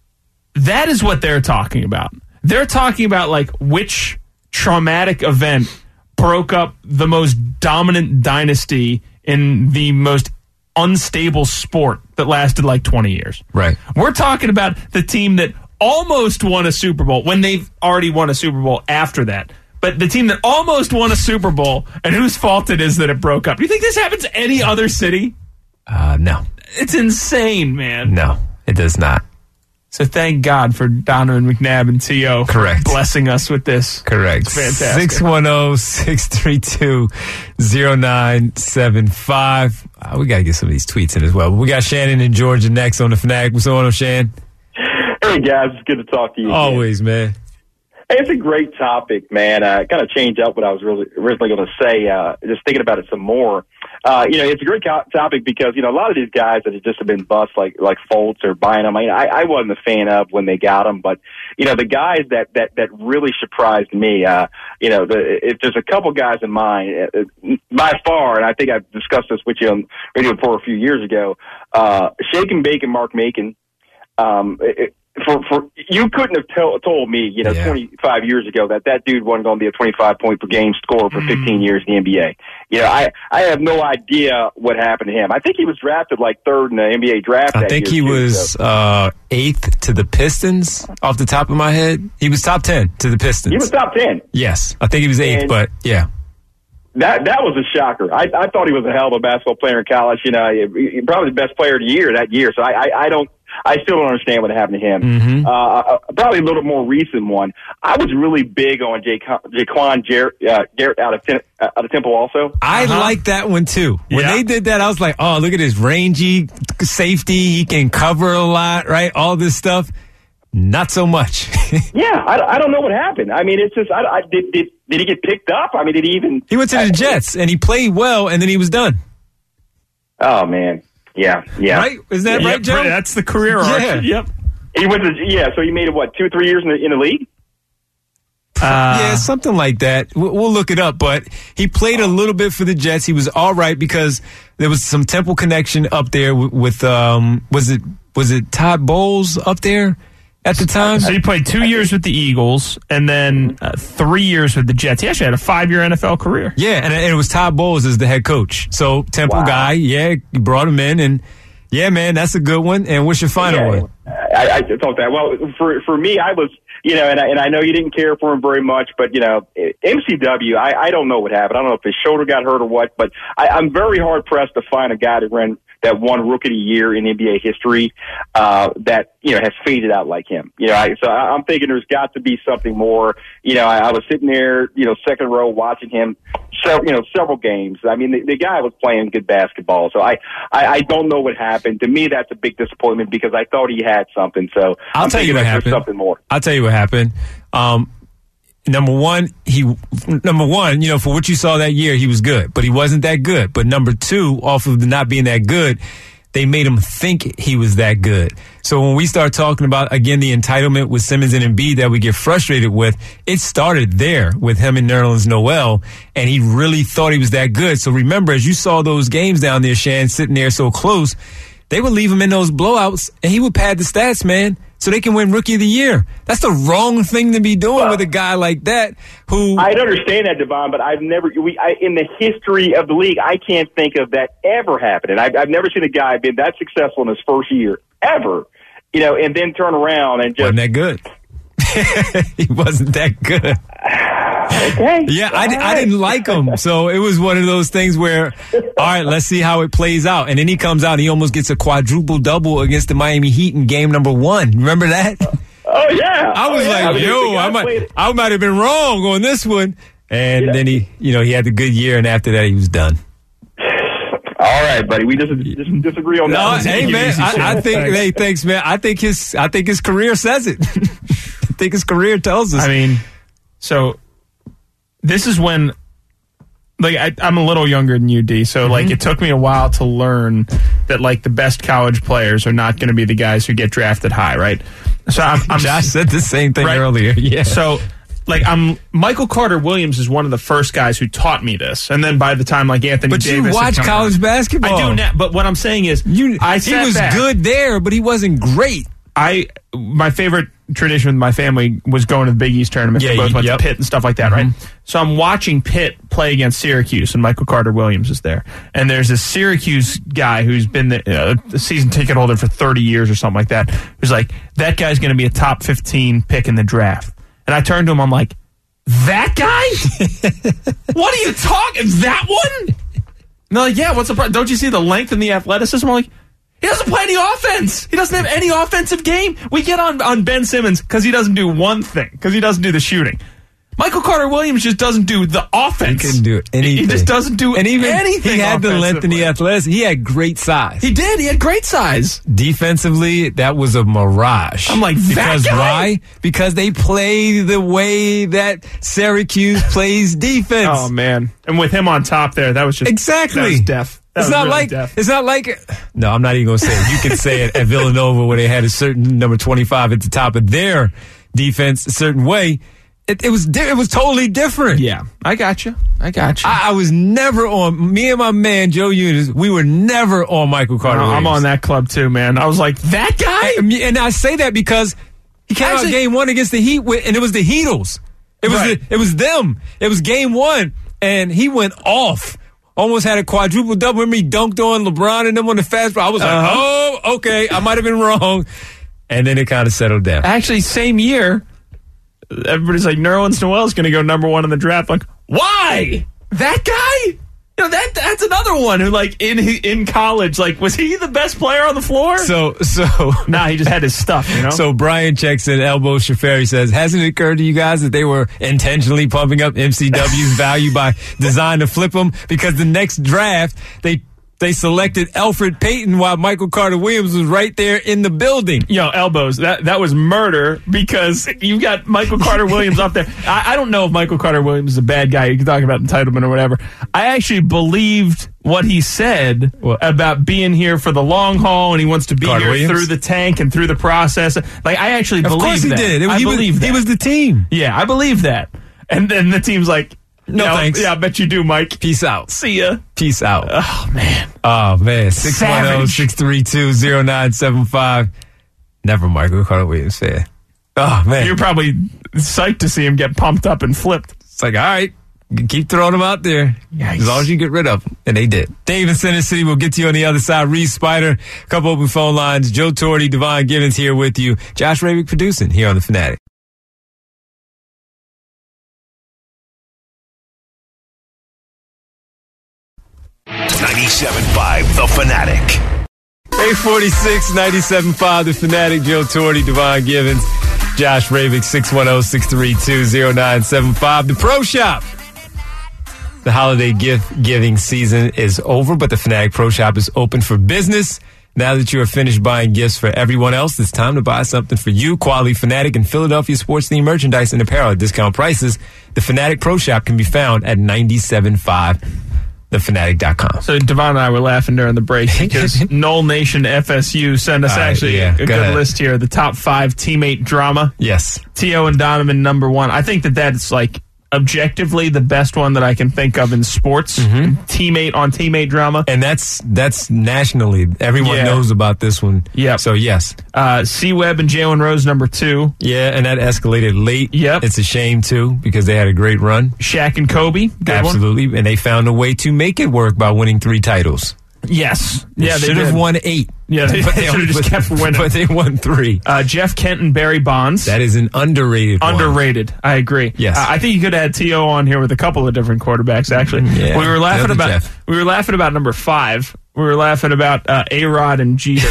that is what they're talking about. They're talking about, like, which traumatic event broke up the most dominant dynasty in the most unstable sport that lasted like twenty years. Right. We're talking about the team that almost won a Super Bowl when they've already won a Super Bowl after that. But the team that almost won a Super Bowl and whose fault it is that it broke up. Do you think this happens to any other city? Uh, no. It's insane, man. No, it does not. So thank God for Donovan McNabb and T O Correct. blessing us with this. Correct. It's fantastic. six one zero, six three two, zero nine seven five. Uh, we got to get some of these tweets in as well. But we got Shannon in Georgia next on the Fanatic. What's going on, Shan? Hey, guys. It's good to talk to you. Always, man. Hey, it's a great topic, man. Uh, kind of changed up what I was really originally going to say, uh, just thinking about it some more. Uh, you know, it's a great co- topic because, you know, a lot of these guys that have just have been bust, like, like Fultz or buying them, I mean, I, I wasn't a fan of when they got them, but, you know, the guys that, that, that really surprised me, uh, you know, the, if there's a couple guys in mind, uh, by far, and I think I've discussed this with you on radio before a few years ago, uh, Shake and Bake and Mark Macon, um, it, For, for you couldn't have tell, told me, you know, Yeah. twenty-five years ago that that dude wasn't going to be a twenty-five point per game scorer for fifteen years in the N B A. You know, I I have no idea what happened to him. I think he was drafted like third in the N B A draft. I that think year, he too, was so. uh, eighth to the Pistons off the top of my head. He was top ten to the Pistons. He was top ten. Yes. I think he was eighth, And- but yeah. That that was a shocker. I, I thought he was a hell of a basketball player in college. You know, he, he probably the best player of the year that year. So I, I, I don't, I still don't understand what happened to him. Mm-hmm. Uh, probably a little more recent one. I was really big on Jaquan, Jaquan Jarrett, uh, Garrett out of Ten, out of Temple. Also, I Uh-huh. like that one too. When Yeah. they did that, I was like, oh, look at his rangy safety. He can cover a lot, right? All this stuff. Not so much. yeah, I, I don't know what happened. I mean, it's just, I, I did, did did he get picked up? I mean, did he even? He went to the Jets and he played well, and then he was done. Oh man, yeah, yeah. Right? Is that Yep, right, Joe? that's the career arc. Yeah. Yep. He went to yeah. So he made it what two, three years in the in the league. Uh, yeah, something like that. We'll, we'll look it up. But he played a little bit for the Jets. He was all right because there was some Temple connection up there with, with um, was it was it Todd Bowles up there at the time? So he played two years with the Eagles and then uh, three years with the Jets. He actually had a five-year N F L career. Yeah, and, and it was Todd Bowles as the head coach. So Temple Wow. guy, yeah, he brought him in, and yeah, man, that's a good one. And what's your final Yeah, one? I, I thought that. Well, for for me, I was, you know, and I, and I know you didn't care for him very much, but, you know, M C W, I, I don't know what happened. I don't know if his shoulder got hurt or what, but I, I'm very hard-pressed to find a guy that ran that won Rookie of the Year in N B A history uh, that, you know, has faded out like him. You know, I, so I, I'm thinking there's got to be something more. You know, I, I was sitting there, you know, second row watching him, several, you know, several games. I mean, the, the guy was playing good basketball. So I, I, I don't know what happened. To me, that's a big disappointment because I thought he had something. So I'll I'm tell you thinking what that happened. there's something more. I'll tell you what happened. Um, number one, he number one, you know, for what you saw that year, he was good, but he wasn't that good. But number two, off of the not being that good, they made him think he was that good. So when we start talking about, again, the entitlement with Simmons and Embiid that we get frustrated with, it started there with him and Nerlens Noel, and he really thought he was that good. So remember, as you saw those games down there, Shan, sitting there so close, they would leave him in those blowouts, and he would pad the stats, man, so they can win Rookie of the Year. That's the wrong thing to be doing well, with a guy like that who... I'd understand that, Devon, but I've never... We, I, in the history of the league, I can't think of that ever happening. I've, I've never seen a guy been that successful in his first year, ever, you know, and then turn around and just... Wasn't that good. He wasn't that good. Okay. Yeah, I, I didn't like him. So it was one of those things where, all right, let's see how it plays out. And then he comes out and he almost gets a quadruple double against the Miami Heat in game number one. Remember that? Oh, yeah. I was oh, yeah. like, I mean, yo, I might, played... I might have been wrong on this one. And yeah. then he, you know, he had the good year, and after that, he was done. All right, buddy. We just, just disagree on no, that. No, hey, man, I, I think, hey, thanks, man. I think his, I think his career says it. I think his career tells us. I mean, so this is when, like, I, I'm a little younger than you, D. So, mm-hmm. like, it took me a while to learn that, like, the best college players are not going to be the guys who get drafted high, right? So I'm, I'm Josh said the same thing right? earlier. Yeah. So, like, I'm Michael Carter Williams is one of the first guys who taught me this, and then by the time like Anthony but Davis, you watch college around, basketball. I do now. But what I'm saying is, you, I he was back. good there, but he wasn't great. I my favorite tradition with my family was going to the Big East tournament. Yeah, we both went yep. to Pitt and stuff like that, mm-hmm. right? So I'm watching Pitt play against Syracuse, and Michael Carter Williams is there. And there's this Syracuse guy who's been the, uh, the season ticket holder for thirty years or something like that, who's like, that guy's going to be a top fifteen pick in the draft. And I turned to him, I'm like, that guy? What are you talking? That one? And they're like, yeah, what's the problem? Don't you see the length and the athleticism? I'm like, he doesn't play any offense. He doesn't have any offensive game. We get on, on Ben Simmons because he doesn't do one thing, because he doesn't do the shooting. Michael Carter Williams just doesn't do the offense. He couldn't do anything. He just doesn't do and even anything. He had the length and the athleticism. He had great size. He did. He had great size. Defensively, that was a mirage. I'm like, because that guy? why? Because they play the way that Syracuse plays defense. Oh man! And with him on top there, that was just exactly that was death. That it's was not really like death. it's not like. No, I'm not even going to say it. You can say it at Villanova where they had a certain number twenty-five at the top of their defense, a certain way. It, it was di- it was totally different. Yeah, I got you. I got you. I, I was never on. Me and my man Joe Eunice, we were never on Michael Carter. No, I'm Williams. on that club too, man. I was like, that guy. And, and I say that because he came Actually, out game one against the Heat, with, and it was the Heatles. It was right. the, it was them. It was game one, and he went off. Almost had a quadruple double. Remember he dunked on LeBron and them on the fast break. I was like, uh-huh. oh, okay, I might have been wrong. And then it kind of settled down. Actually, same year. Everybody's like, Nerlens Noel is going to go number one in the draft. Like, why? That guy? You know, that that's another one who, like, in in college, like, was he the best player on the floor? So, so. Nah, he just had his stuff, you know? So Brian checks in, Elbow Shafari says, hasn't it occurred to you guys that they were intentionally pumping up M C W's value by design to flip them? Because the next draft, they they selected Elfrid Payton while Michael Carter Williams was right there in the building. Yo, elbows. That that was murder because you've got Michael Carter Williams up there. I, I don't know if Michael Carter Williams is a bad guy. You can talk about entitlement or whatever. I actually believed what he said what? about being here for the long haul and he wants to be Carter here Williams? through the tank and through the process. Like, I actually Of believe course he that. did. It- I he was, believe that. He was the team. Yeah, I believe that. And then the team's like, No, you know, thanks. Yeah, I bet you do, Mike. Peace out. See ya. Peace out. Oh, man. Oh, man. six one zero, Savage. six three two, zero nine seven five. Never Michael Carter Williams fan. Oh, man. You're probably psyched to see him get pumped up and flipped. It's like, all right, keep throwing them out there. Yikes. As long as you get rid of them. And they did. Dave in Center City will get to you on the other side. Reed Spider, a couple open phone lines. Joe Torre, Devon Givens here with you. Josh Ravick producing here on The Fanatic. ninety-seven point five The Fanatic. eight forty-six, ninety-seven point five The Fanatic. Joe Torre, Devon Givens, Josh Ravick, six one zero, six three two, zero nine seven five. The Pro Shop. The holiday gift giving season is over, but the Fanatic Pro Shop is open for business. Now that you are finished buying gifts for everyone else, it's time to buy something for you. Quality Fanatic and Philadelphia sports themed merchandise and apparel at discount prices. The Fanatic Pro Shop can be found at ninety-seven point five the fanatic dot com. So Devon and I were laughing during the break because Knoll Nation F S U sent us All right, actually yeah, a go good ahead. list here. The top five teammate drama. Yes. T O and Donovan, number one. I think that that's like objectively the best one that I can think of in sports. Mm-hmm. Teammate on teammate drama. And that's that's nationally. Everyone Yeah. knows about this one. Yep. So, yes. Uh, C Webb and Jalen Rose, number two. Yeah, and that escalated late. Yep. It's a shame, too, because they had a great run. Shaq and Kobe. Good one. Absolutely. And they found a way to make it work by winning three titles. Yes. They Yeah, they should have did. won eight. Yeah, they, But they should have just but- kept winning. But they won three. Uh, Jeff Kent and Barry Bonds. That is an underrated one. Underrated. I agree. Yes. Uh, I think you could add T O on here with a couple of different quarterbacks, actually. Yeah, we were the laughing other about Jeff. we were laughing about number five. We were laughing about uh, A-Rod and Jeter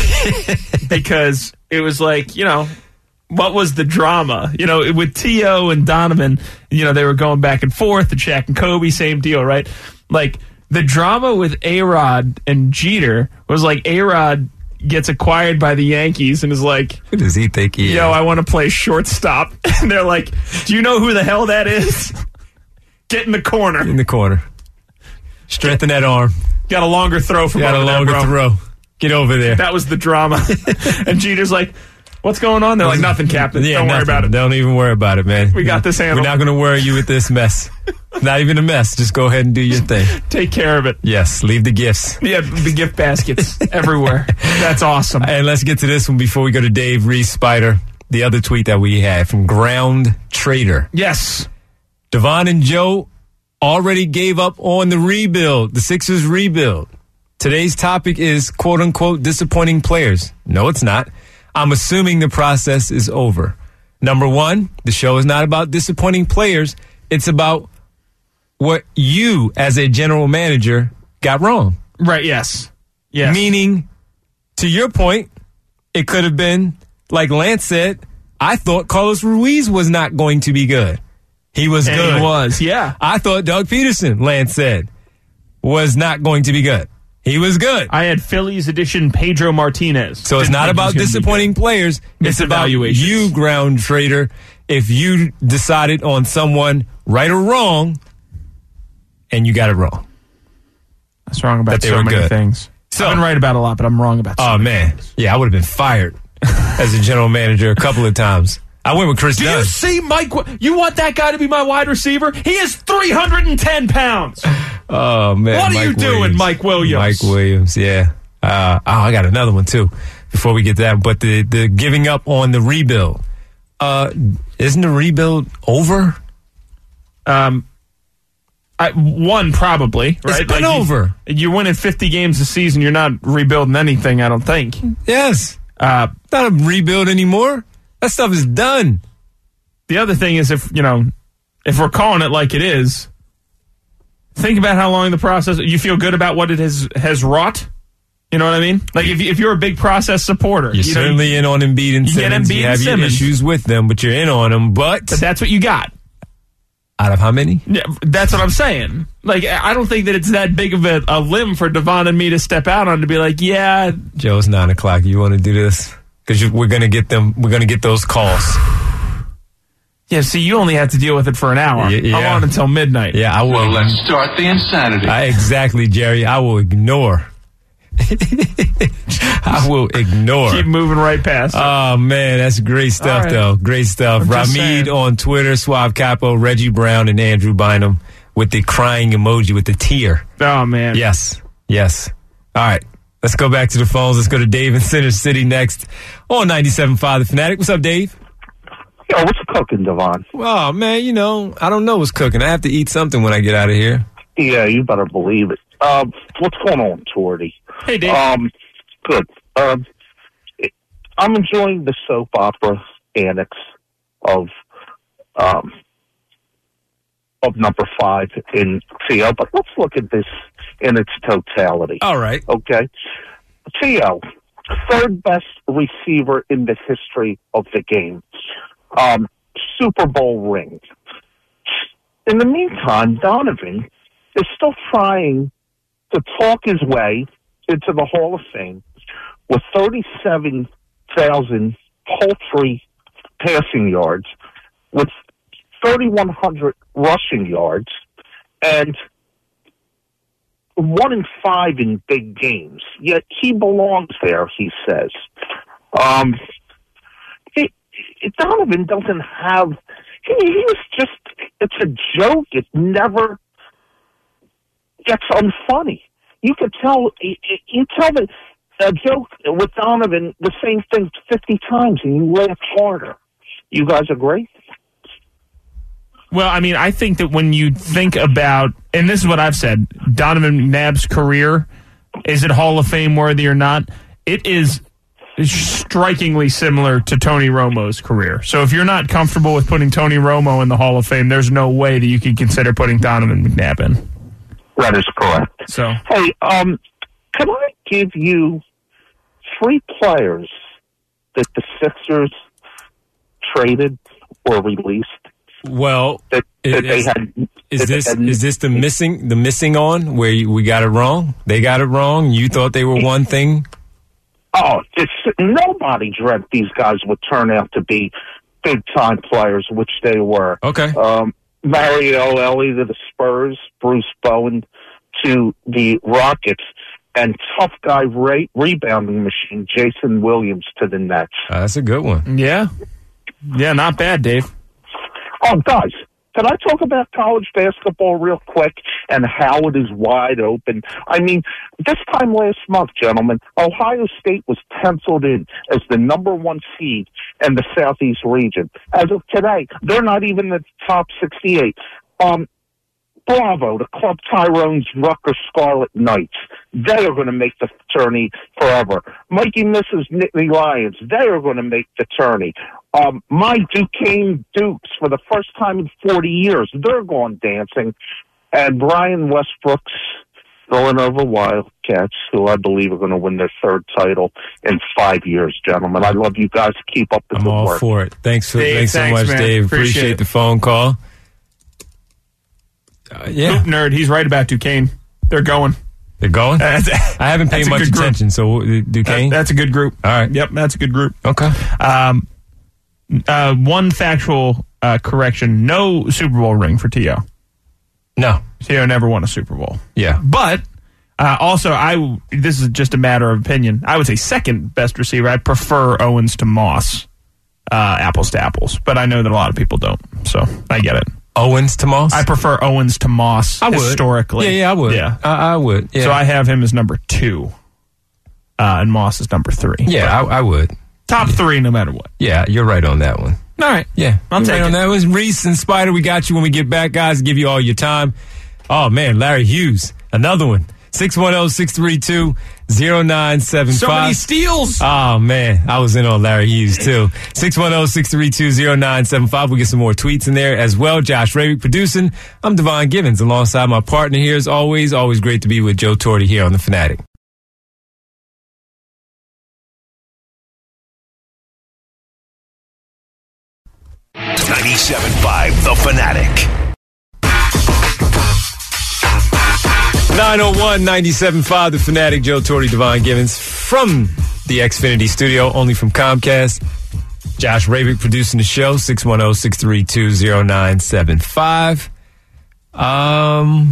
because it was like, you know, what was the drama? You know, with T O and Donovan, you know, they were going back and forth. And Shaq and Kobe, same deal, right? Like, the drama with A-Rod and Jeter was like A-Rod gets acquired by the Yankees and is like, Who does he think he is? yo, I want to play shortstop. And they're like, do you know who the hell that is? Get in the corner. In the corner. Strengthen that arm. Got a longer throw from Got a over there, longer bro. throw. Get over there. That was the drama. And Jeter's like, what's going on? They're like, nothing, Captain. Yeah, Don't worry nothing. about it. Don't even worry about it, man. We got this handled. We're not going to worry you with this mess. Not even a mess. Just go ahead and do your thing. Take care of it. Yes, leave the gifts. Yeah, the gift baskets everywhere. That's awesome. And let's get to this one before we go to Dave Reese Spider. The other tweet that we had from Ground Trader. Yes. Devon and Joe already gave up on the rebuild, the Sixers rebuild. Today's topic is quote unquote disappointing players. No, it's not. I'm assuming the process is over. Number one, the show is not about disappointing players. It's about what you as a general manager got wrong. Right, yes. Yes. Meaning, to your point, it could have been, like Lance said, I thought Carlos Ruiz was not going to be good. He was And good. he was, yeah. I thought Doug Peterson, Lance said, was not going to be good. He was good. I had Phillies edition Pedro Martinez. So it's Didn't not think he about was gonna be disappointing good. players. It's about Misevaluations. you, Ground Trader. If you decided on someone right or wrong, and you got it wrong. That's wrong about That they so were many good. things. So- I've been right about a lot, but I'm wrong about so Oh, many man. things. Yeah, I would have been fired as a general manager a couple of times. I went with Chris Do Dunn. you see Mike? You want that guy to be my wide receiver? He is three hundred ten pounds. Oh, man. What are Mike you doing, Williams. Mike Williams? Mike Williams, yeah. Uh, oh, I got another one, too, before we get to that. But the, the giving up on the rebuild. Uh, isn't the rebuild over? Um, I, one probably, right? It's been Like, you- over. You're winning fifty games a season. You're not rebuilding anything, I don't think. Yes. Uh, Not a rebuild anymore. That stuff is done. the other thing is, if you know, if we're calling it like it is, think about how long the process. You feel good about what it has has wrought. You know what I mean? Like if you- if you're a big process supporter, You're you know, certainly in on Embiid and you get Simmons. Embiid You and have your Simmons. issues with them, but you're in on them. But but that's what you got. Out of how many? Yeah, that's what I'm saying. Like, I don't think that it's that big of a, a limb for Devon and me to step out on to be like, yeah. Joe, it's nine o'clock. You want to do this? Because we're gonna get them. We're gonna get those calls. Yeah. See, you only have to deal with it for an hour. Yeah, yeah. I'm on until midnight. Yeah, I will. Well, let's start the insanity. I, exactly, Jerry. I will ignore. I will ignore. Keep moving right past it. Oh, man, that's great stuff, right. though. Great stuff. I'm just Ramid saying. on Twitter, Suave Capo, Reggie Brown, and Andrew Bynum with the crying emoji with the tear. Oh, man. Yes, yes. All right, let's go back to the phones. Let's go to Dave in Center City next on ninety-seven point five The Fanatic. What's up, Dave? Yo, what's cooking, Devon? Oh, man, you know, I don't know what's cooking. I have to eat something when I get out of here. Yeah, you better believe it. Um, what's going on, Torty? Hey, Dave. Um, good. Um, I'm enjoying the soap opera annex of um of number five in T O, but let's look at this in its totality. All right. Okay. T O, third best receiver in the history of the game. Um, Super Bowl ring. In the meantime, Donovan is still trying to talk his way into the Hall of Fame with thirty-seven thousand paltry passing yards, with thirty-one hundred rushing yards, and one in five in big games. Yet he belongs there, he says. Um, it, it, Donovan doesn't have... He, he's just... It's a joke. It never gets unfunny. You could tell... You tell the, a joke with Donovan the same thing fifty times, and you laugh harder. You guys agree? Well, I mean, I think that when you think about, and this is what I've said, Donovan McNabb's career, is it Hall of Fame worthy or not? It is strikingly similar to Tony Romo's career. So if you're not comfortable with putting Tony Romo in the Hall of Fame, there's no way that you can consider putting Donovan McNabb in. That is correct. So, hey, um, can I give you three players that the Sixers traded or released? Well, that, that is, they had, is that this they had, is this the missing the missing on where you, we got it wrong? They got it wrong. You thought they were one thing. Oh, it's, nobody dreamt these guys would turn out to be big time players, which they were. Okay. Um, Mario Ellie to the Spurs, Bruce Bowen to the Rockets, and tough guy re- rebounding machine Jason Williams to the Nets. Uh, that's a good one. Yeah. Yeah, not bad, Dave. Oh, guys, can I talk about college basketball real quick and how it is wide open? I mean, this time last month, gentlemen, Ohio State was penciled in as the number one seed in the Southeast region. As of today, they're not even in the top sixty-eight. Um, bravo to Club Tyrone's Rutgers Scarlet Knights. They are going to make the tourney forever. Mikey Missus Nittany Lions, they are going to make the tourney. Um, my Duquesne Dukes, for the first time in forty years, they're going dancing. And Brian Westbrook's Villanova Wildcats, who I believe are going to win their third title in five years, gentlemen. I love you guys. Keep up the I'm good all work. for it. Thanks for Dave, thanks so thanks, much, man. Dave. Appreciate Appreciate it. the phone call. Uh, yeah, Hoop nerd, he's right about Duquesne. They're going. they're going. I haven't paid That's a much good group. attention. So Duquesne. That, that's a good group. All right. Yep, that's a good group. Okay. Um, uh, one factual uh, correction: no Super Bowl ring for T O. No. T O never won a Super Bowl. Yeah. But uh, also, I this is just a matter of opinion. I would say second best receiver. I prefer Owens to Moss, uh, apples to apples. But I know that a lot of people don't, so I get it. Owens to Moss. I prefer Owens to Moss I would. historically. Yeah, yeah, I would. Yeah, I, I would. Yeah. so I have him as number two, uh, and Moss is number three. Yeah, I, I would. Top three, no matter what. Yeah, you're right on that one. All right. Yeah, I'll you're take right on it. that. It was Reese and Spider. We got you when we get back, guys. Give you all your time. Oh man, Larry Hughes, another one. six one zero, six three two, zero nine seven five. So many steals. Oh, man. I was in on Larry Hughes, too. six one zero, six three two, zero nine seven five. We'll get some more tweets in there as well. Josh Ravick producing. I'm Devon Givens alongside my partner here as always. Always great to be with Joe Torty here on The Fanatic. ninety-seven point five The Fanatic. nine oh one, ninety-seven point five, The Fanatic, Joe Torre, Devon Givens from the Xfinity studio, only from Comcast. Josh Rabick producing the show, six one zero, six three two, zero nine seven five. Um,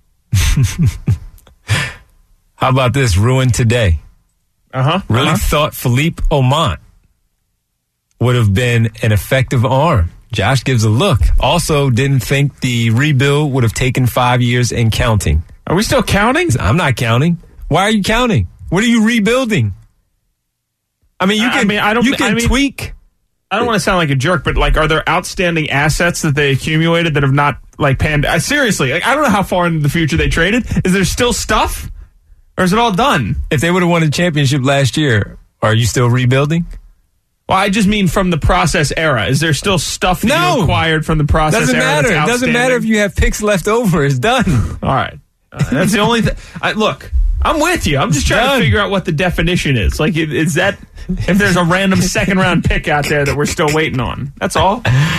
how about this? Ruin today. Uh-huh. Really uh-huh. thought Philippe Aumont would have been an effective arm. Josh gives a look. Also didn't think the rebuild would have taken five years and counting. Are we still counting? I'm not counting. Why are you counting? What are you rebuilding? I mean, you can, I mean, I don't, you can I mean, tweak. I don't want to sound like a jerk, but like, are there outstanding assets that they accumulated that have not like panned? I, seriously, like, I don't know how far into the future they traded. Is there still stuff, or is it all done? If they would have won a championship last year, are you still rebuilding? Well, I just mean from the process era. Is there still stuff that no. you acquired from the process Doesn't era? Matter. That's It doesn't matter if you have picks left over. It's done. All right. Uh, that's the only thing. Look, I'm with you. I'm just trying done. to figure out what the definition is. Like, is that if there's a random second round pick out there that we're still waiting on? That's all.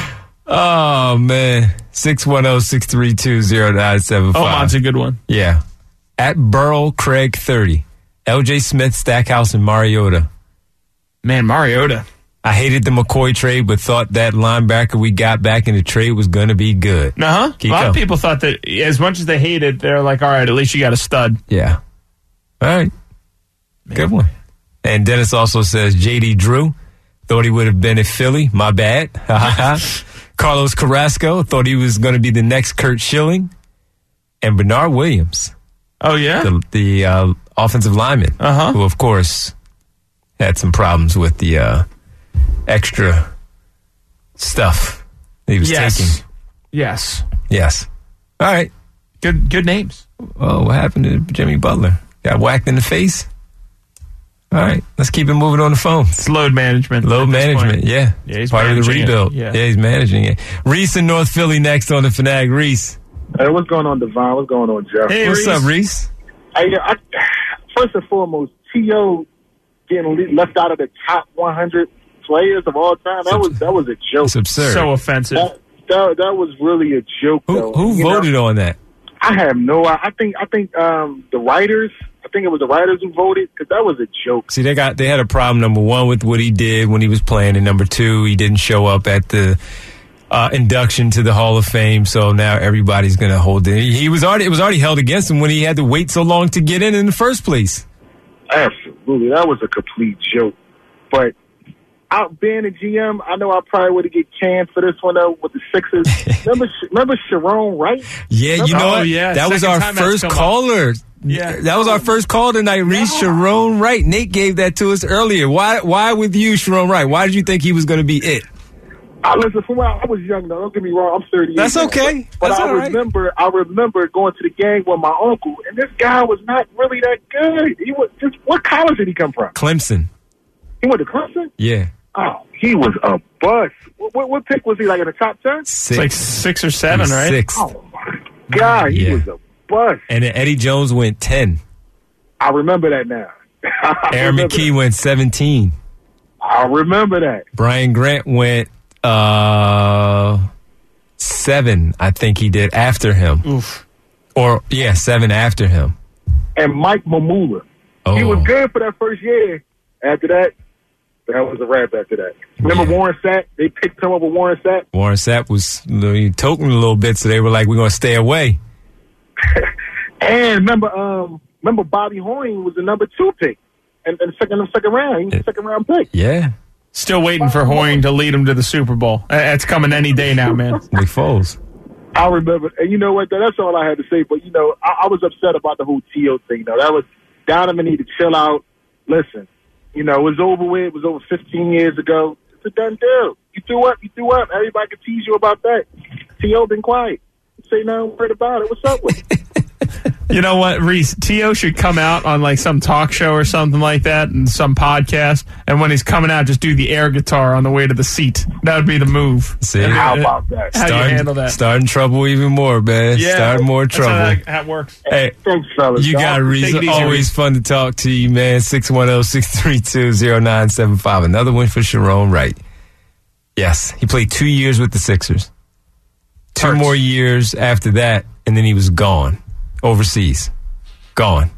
Oh, man. six one zero, six three two, zero nine seven five. Oh, that's a good one. Yeah. At Burl Craig thirty. L J Smith, Stackhouse, and Mariota. Man, Mariota. I hated the McCoy trade, but thought that linebacker we got back in the trade was going to be good. Uh-huh. Keep a lot going. of people thought that as much as they hated, they're like, all right, at least you got a stud. Yeah. All right. Man. Good one. And Dennis also says J D Drew thought he would have been at Philly. My bad. Carlos Carrasco thought he was going to be the next Kurt Schilling. And Bernard Williams. Oh, yeah? The, the uh, offensive lineman. Uh-huh. Who, of course, had some problems with the uh, extra stuff he was yes. taking. Yes. Yes. All right. Good good names. Oh, what happened to Jimmy Butler? Got whacked in the face? All right. Let's keep it moving on the phone. It's load management. Load management, yeah. Yeah, he's part of the rebuild. It. Yeah. yeah, he's managing it. Reese in North Philly next on the Fanatic. Reese. Hey, what's going on, Devon? What's going on, Jeff? Hey, what's Reese. up, Reese? Hey, I, first and foremost, T O getting left out of the top one hundred players of all time. That was that was a joke. It's absurd. So offensive. That, that, that was really a joke. Who, though. who voted know, on that? I have no. I think I think um, the writers. I think it was the writers who voted because that was a joke. See, they got they had a problem. Number one with what he did when he was playing, and number two, he didn't show up at the uh, induction to the Hall of Fame. So now everybody's going to hold it. He was already it was already held against him when he had to wait so long to get in in the first place. Absolutely, that was a complete joke. But out being a G M, I know I probably would have get canned for this one though with the Sixers. remember, remember Sharon Wright? Yeah, remember? you know oh, what? Yeah. That Second was our first caller. Up. Yeah, that was our first call tonight. Reese yeah. Sharon Wright. Nate gave that to us earlier. Why? Why with you, Sharon Wright? Why did you think he was going to be it? I listen. From when I was young, though. Don't get me wrong. I'm thirty-eight. That's okay. Now, but That's I all right. remember, I remember going to the game with my uncle, and this guy was not really that good. He was just. What college did he come from? Clemson. He went to Clemson. Yeah. Oh, he was a bust. What, what, what pick was he? Like in the top ten? Six. It's like six or seven, right? Six. Oh my God, he Yeah. was a bust. And then Eddie Jones went ten. I remember that now. Aaron McKee that. went seventeen. I remember that. Brian Grant went uh, seven, I think he did, after him. Oof. Or, yeah, seven after him. And Mike Mamula. Oh. He was good for that first year. After that, that was a wrap after that. Remember Yeah. Warren Sapp? They picked him up with Warren Sapp. Warren Sapp was you know, token a little bit, so they were like, we're going to stay away. And remember, um, remember Bobby Hoying was the number two pick. And, and second, the second round. He was the second round pick. Yeah. Still waiting for Hoying to lead him to the Super Bowl. That's coming any day now, man. Nick Foles. I remember, and you know what? That's all I had to say. But you know, I, I was upset about the whole T O thing. Though that was Donovan need to chill out. Listen, you know, it was over with. It was over fifteen years ago. It's a done deal. You threw up. You threw up. Everybody can tease you about that. T O been quiet. Say nothing weird about it. What's up with it? You know what, Reese? T O should come out on like some talk show or something like that and some podcast. And when he's coming out, just do the air guitar on the way to the seat. That would be the move. See? I mean, How uh, about that? How Starting, you handle that? Starting trouble even more, man. Yeah, Starting more that's how trouble. that, that works. Hey, Thanks, fellas. you got Y'all- Reese. Take it easy, Always Reese. fun to talk to you, man. six one zero, six three two, zero nine seven five. Another one for Sharon Wright. Yes, he played two years with the Sixers. Two Hurts. more years after that, and then he was gone overseas. Gone.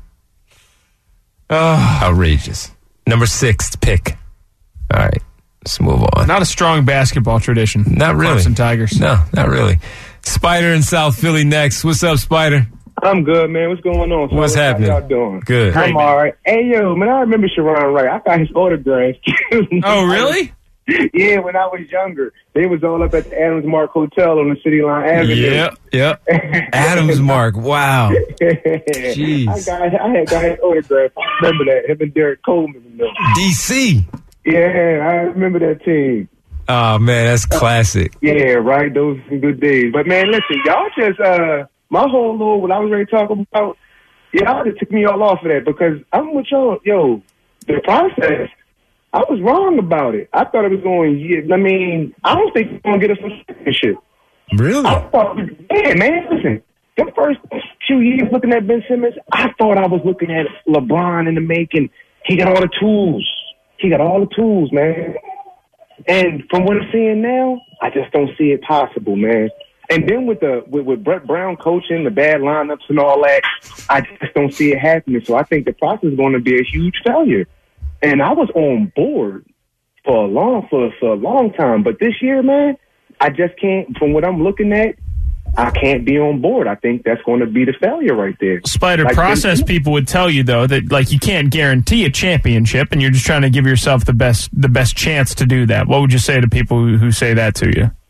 Oh. Outrageous. Number six pick. All right. Let's move on. Not a strong basketball tradition. Not really. Clemson Tigers. No, not really. Spider in South Philly next. What's up, Spider? I'm good, man. What's going on? What's How happening? y'all doing? Good. I'm all right. Hey, yo, man, I remember Sharon Wright. I got his autograph. Oh, really? Yeah, when I was younger. They was all up at the Adams Mark Hotel on the City Line Avenue. Yep, yep. Adams Mark. Wow. Jeez. I, got, I had got his autograph. I remember that. Him and Derek Coleman. You know. D C. Yeah, I remember that team. Oh, man, that's classic. Yeah, right. Those were good days. But, man, listen, y'all just, uh, my whole little, what I was ready to talk about, y'all just took me all off of that because I'm with y'all. Yo, the process, I was wrong about it. I thought it was going, yeah, I mean, I don't think it's going to get us some championship. Really? I thought, yeah, man, listen, the first few years looking at Ben Simmons, I thought I was looking at LeBron in the making. He got all the tools. He got all the tools, man. And from what I'm seeing now, I just don't see it possible, man. And then with the with, with Brett Brown coaching, the bad lineups and all that, I just don't see it happening. So I think the process is going to be a huge failure. And I was on board for a long for, for a long time, but this year, man, I just can't. From what I'm looking at, I can't be on board. I think that's going to be the failure right there. Spider, like, process people would tell you though that like you can't guarantee a championship, and you're just trying to give yourself the best the best chance to do that. What would you say to people who, who say that to you?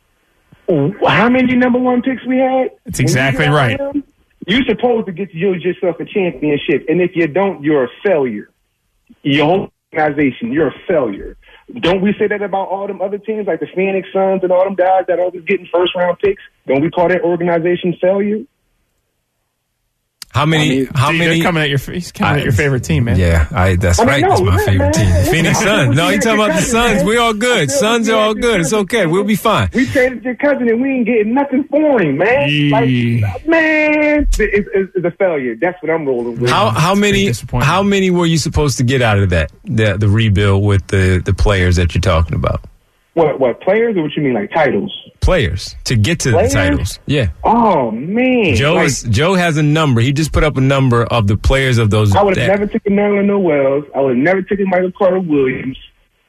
How many number one picks we had? That's exactly right. Them, you're supposed to get to use yourself a championship, and if you don't, you're a failure. Your whole organization, you're a failure. Don't we say that about all them other teams, like the Phoenix Suns and all them guys that are always getting first-round picks? Don't we call that organization failure? How many? I mean, how dude, many? Coming at your, he's coming I, at your favorite team, man. Yeah, I, that's I mean, right. No, that's my man, favorite man. team. Phoenix Suns. No, you talking about the Suns. We all good. Suns are all good. It's okay. We'll be fine. We traded your cousin and we ain't getting nothing for him, man. Yeah. Like, man, it's, it's, it's a failure. That's what I'm rolling with. How how many? How many were you supposed to get out of that? The the rebuild with the the players that you're talking about. What what players or what you mean like titles? Players to get to Players? the titles. Yeah. Oh man, Joe like, is, Joe has a number. He just put up a number of the players of those. I would have that, never taken Marilyn Noel. I would have never taken Michael Carter Williams.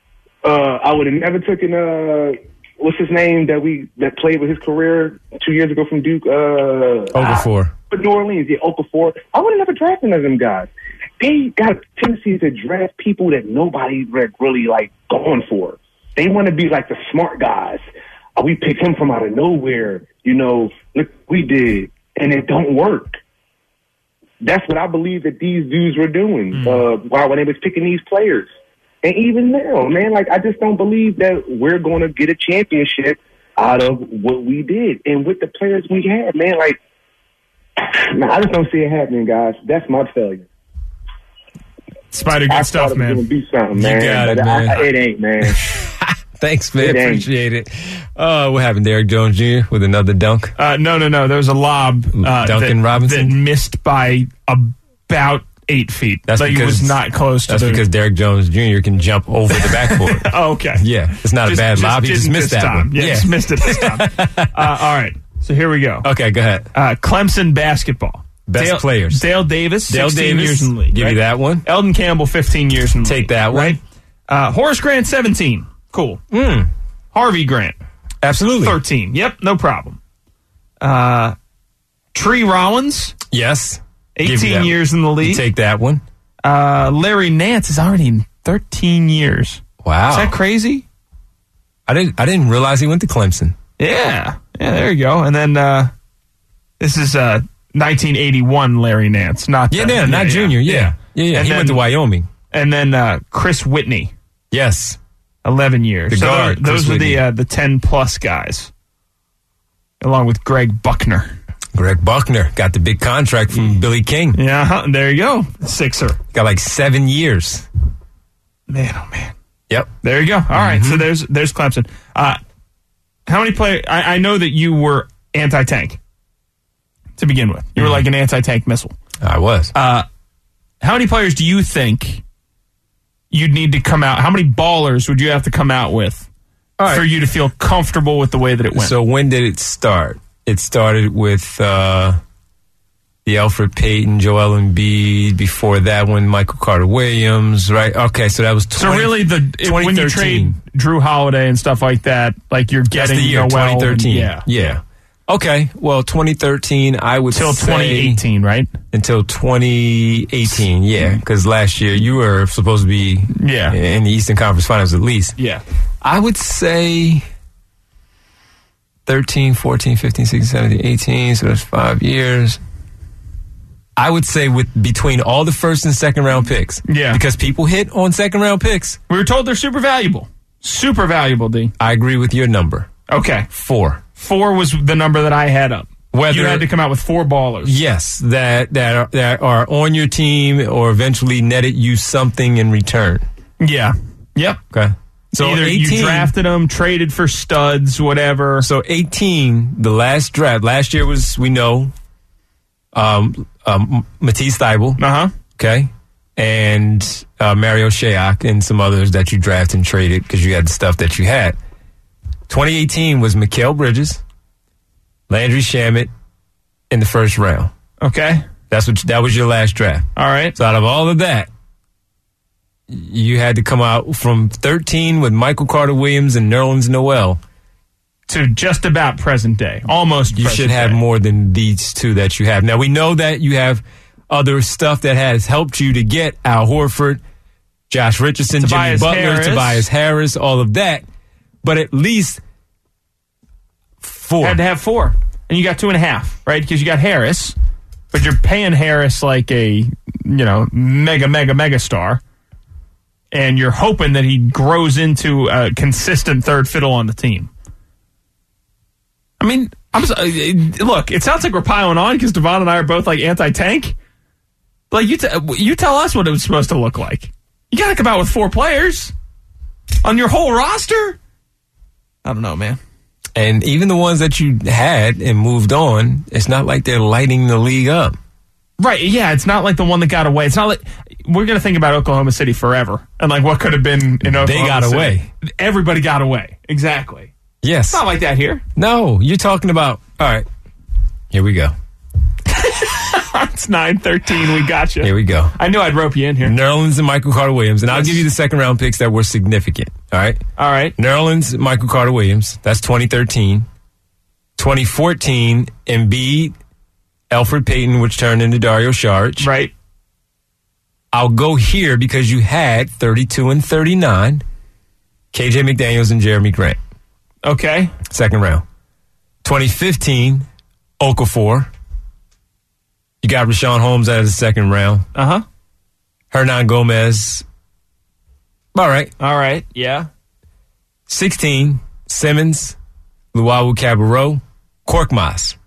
Uh, I would have never taken uh, what's his name that we that played with his career two years ago from Duke. Uh, Okafor. But New Orleans, yeah, Okafor. I would have never drafted none of them guys. They got a tendency to draft people that nobody really like going for. They want to be like the smart guys. Uh, we picked him from out of nowhere. You know, look, we did, and it don't work. That's what I believe that these dudes were doing mm. uh, while when they was picking these players. And even now, man, like I just don't believe that we're going to get a championship out of what we did and with the players we had, man. Like, man, I just don't see it happening, guys. That's my failure. Spider, good I stuff, it man. Was gonna be something, man. You got it, but man. I, it ain't, man. Thanks, man. Appreciate it. Uh, what happened, Derrick Jones Junior with another dunk? Uh, no, no, no. There was a lob. Uh, Duncan that, Robinson? that missed by about eight feet. That's like because it was not close to That's the, because Derrick Jones Junior can jump over the backboard. Oh, okay. Yeah, it's not just, a bad just lob. He just missed that time. one. Yeah, yeah, just missed it this time. uh, all right. So here we go. Okay, go ahead. Uh, Clemson basketball. Best Dale, players. Dale Davis, Dale sixteen Davis, years in the league. Give right? you that one. Eldon Campbell, fifteen years in the Take league. that one. Right? Uh, Horace Grant, seventeen. Cool. Mm. Harvey Grant. Absolutely. thirteen. Yep, no problem. Uh, Tree Rollins. Yes. eighteen years in the league. Take that one. Uh, Larry Nance is already in thirteen years. Wow. Is that crazy? I didn't I didn't realize he went to Clemson. Yeah. Yeah, there you go. And then uh, this is uh, nineteen eighty-one Larry Nance. Not Yeah, the, yeah, not yeah, junior. Yeah. Yeah, yeah. yeah. And He then, went to Wyoming. And then uh, Chris Whitney. Yes. eleven years. The so guard, those Chris were the Whitney. uh, the ten-plus guys, along with Greg Buckner. Greg Buckner got the big contract from Billy King. Yeah, huh, there you go. Sixer. Got like seven years. Man, oh, man. Yep. There you go. All mm-hmm. right, so there's there's Clemson. Uh, how many players? I, I know that you were anti-tank to begin with. You were mm-hmm. like an anti-tank missile. I was. Uh, how many players do you think you'd need to come out? How many ballers would you have to come out with right. for you to feel comfortable with the way that it went? So when did it start? It started with uh, the Elfrid Payton, Joel Embiid. Before that one, Michael Carter-Williams, right? Okay, so that was twenty, so really the it, when you trade Drew Holiday and stuff like that, like you're getting That's the year, Noel twenty thirteen. And, yeah, yeah. Okay, well, twenty thirteen, I would Until say... twenty eighteen, right? Until twenty eighteen, yeah. Because last year you were supposed to be yeah. in the Eastern Conference Finals at least. Yeah. I would say thirteen, fourteen, fifteen, sixteen, seventeen, eighteen, so that's five years. I would say with between all the first and second round picks. Yeah. Because people hit on second round picks. We were told they're super valuable. Super valuable, D. I agree with your number. Okay. Four. Four was the number that I had up. Whether, you had to come out with four ballers. Yes, that that are, that are on your team or eventually netted you something in return. Yeah. Yep. Okay. So either eighteen, you drafted them, traded for studs, whatever. So eighteen, the last draft. Last year was, we know, um, um, Matisse Thybulle. Uh-huh. Okay. And uh, Mario Shayok and some others that you drafted and traded because you had the stuff that you had. twenty eighteen was Mikal Bridges, Landry Shamet in the first round. Okay. That's what that was your last draft. All right. So out of all of that, you had to come out from thirteen with Michael Carter-Williams and Nerlens Noel to just about present day. Almost You present should have day. more than these two that you have. Now, we know that you have other stuff that has helped you to get Al Horford, Josh Richardson, Tobias Jimmy Butler, Harris. Tobias Harris, all of that. But at least four. Had to have four. And you got two and a half, right? Because you got Harris, but you're paying Harris like a, you know, mega, mega, mega star. And you're hoping that he grows into a consistent third fiddle on the team. I mean, I'm look, it sounds like we're piling on because Devon and I are both like anti-tank. Like, you, t- you tell us what it was supposed to look like. You got to come out with four players on your whole roster? I don't know, man. And even the ones that you had and moved on, it's not like they're lighting the league up. Right, yeah, it's not like the one that got away. It's not like we're going to think about Oklahoma City forever and like what could have been in Oklahoma They got City. away. Everybody got away. Exactly. Yes. It's not like that here. No, you're talking about, all right, here we go. It's nine thirteen. We got you. Here we go. I knew I'd rope you in here. Nerlens and Michael Carter-Williams. And Yes. I'll give you the second round picks that were significant. All right? All right. Nerlens, Michael Carter-Williams. That's twenty thirteen. twenty fourteen, Embiid, Elfrid Payton, which turned into Dario Saric. Right. I'll go here because you had thirty-two and thirty-nine, K J McDaniels and Jeremy Grant. Okay. Second round. twenty fifteen, Okafor. You got Rashawn Holmes out of the second round. Uh-huh. Hernan Gomez. All right. All right. Yeah. sixteen, Simmons, Luau Cabarro, Korkmaz.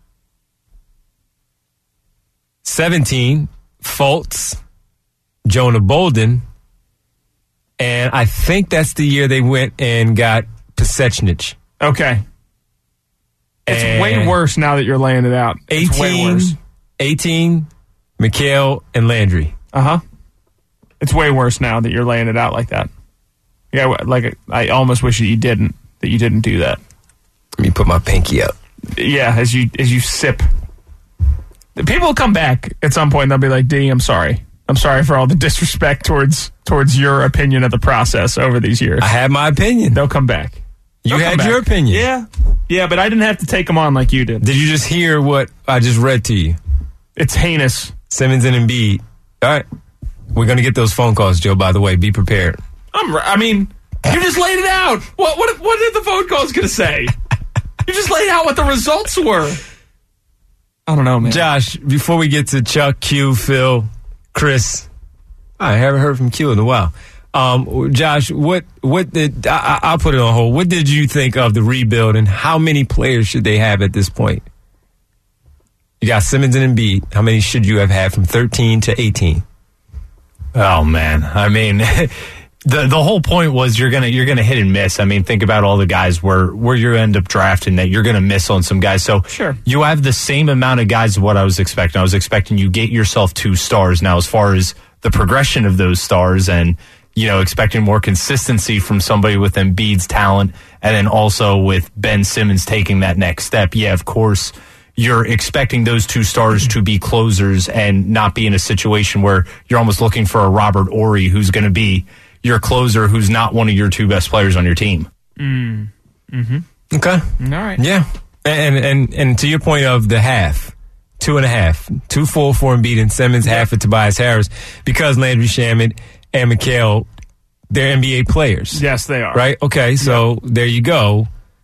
seventeen, Fultz, Jonah Bolden. And I think that's the year they went and got Pasechnic. Okay. It's And way worse now that you're laying it out. It's way eighteen, worse. eighteen, Mikal and Landry. Uh-huh. It's way worse now that you're laying it out like that. Yeah, like I almost wish that you didn't, that you didn't do that. Let me put my pinky up. Yeah, as you as you sip. The people will come back at some point and they'll be like, D, I'm sorry. I'm sorry for all the disrespect towards towards your opinion of the process over these years. I had my opinion. They'll come back. You They'll had come your back. opinion. Yeah. Yeah, but I didn't have to take them on like you did. Did you just hear what I just read to you? It's heinous. Simmons and Embiid. All right. We're going to get those phone calls, Joe, by the way. Be prepared. I'm, I mean, you just laid it out. What what what are the phone calls going to say? You just laid out what the results were. I don't know, man. Josh, before we get to Chuck, Q, Phil, Chris, I haven't heard from Q in a while. Um, Josh, what what did I, I'll put it on hold. What did you think of the rebuild, and how many players should they have at this point? You got Simmons and Embiid. How many should you have had from thirteen to eighteen? Oh man, I mean, the the whole point was you're gonna you're gonna hit and miss. I mean, think about all the guys where where you end up drafting that you're gonna miss on some guys. So sure, you have the same amount of guys as what I was expecting. I was expecting you get yourself two stars. Now, as far as the progression of those stars, and you know, expecting more consistency from somebody with Embiid's talent, and then also with Ben Simmons taking that next step. Yeah, of course, you're expecting those two stars to be closers and not be in a situation where you're almost looking for a Robert Horry who's going to be your closer who's not one of your two best players on your team. Mm. Mm-hmm. Okay. All right. Yeah. And, and and to your point of the half, two and a half, two full for Embiid and Simmons, half for Tobias Harris, because Landry Shamet and Mikal, they're N B A players. Yes, they are. Right? Okay, so yeah. There you go.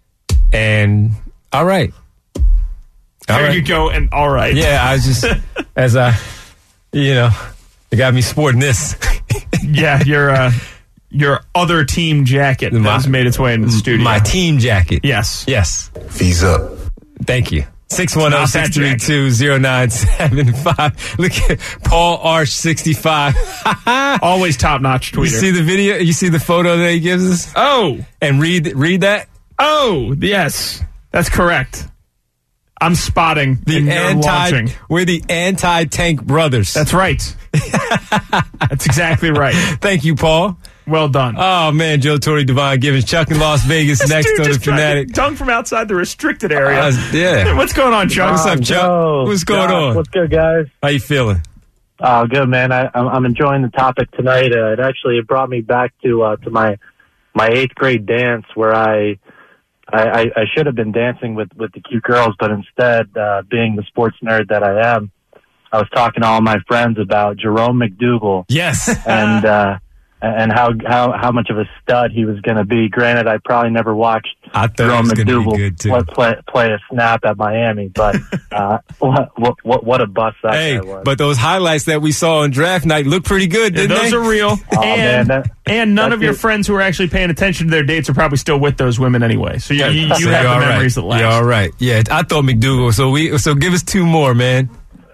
And all right. All there right. you go, and all right. Yeah, I just, as I, you know, it got me sporting this. Yeah, your uh, your other team jacket my, has made its way into the studio. My team jacket. Yes. Yes. Fees up. Thank you. six one zero, six three two, zero nine seven five. Look at Paul Arch sixty-five. Always top-notch tweeter. You see the video? You see the photo that he gives us? Oh. And read read that? Oh, yes. That's correct. I'm spotting the anti. We're the anti-tank brothers. That's right. That's exactly right. Thank you, Paul. Well done. Oh man, Joe Torre, Devon Givens, Chuck in Las Vegas next on the Fanatic. Tongue from outside the restricted area. Uh, yeah. What's going on, Chuck? What's up, Chuck? Joe, What's going Josh, on? What's good, guys? How you feeling? Oh, good, man. I, I'm, I'm enjoying the topic tonight. Uh, it actually it brought me back to uh, to my my eighth grade dance where I. I, I should have been dancing with, with the cute girls, but instead, uh, being the sports nerd that I am, I was talking to all my friends about Jerome McDougal. Yes. and, uh, and how, how, how much of a stud he was going to be. Granted, I probably never watched I thought Jerome McDougal play, play, play a snap at Miami, but, uh, what, what, what a bust that hey, guy was. But those highlights that we saw on draft night look pretty good, didn't yeah, those they? are real. Oh, and, man, that, and none of your it. friends who are actually paying attention to their dates are probably still with those women anyway. So you, you, you so have the right. memories that last. You're all right. Yeah, I thought McDougal. So we so give us two more, man.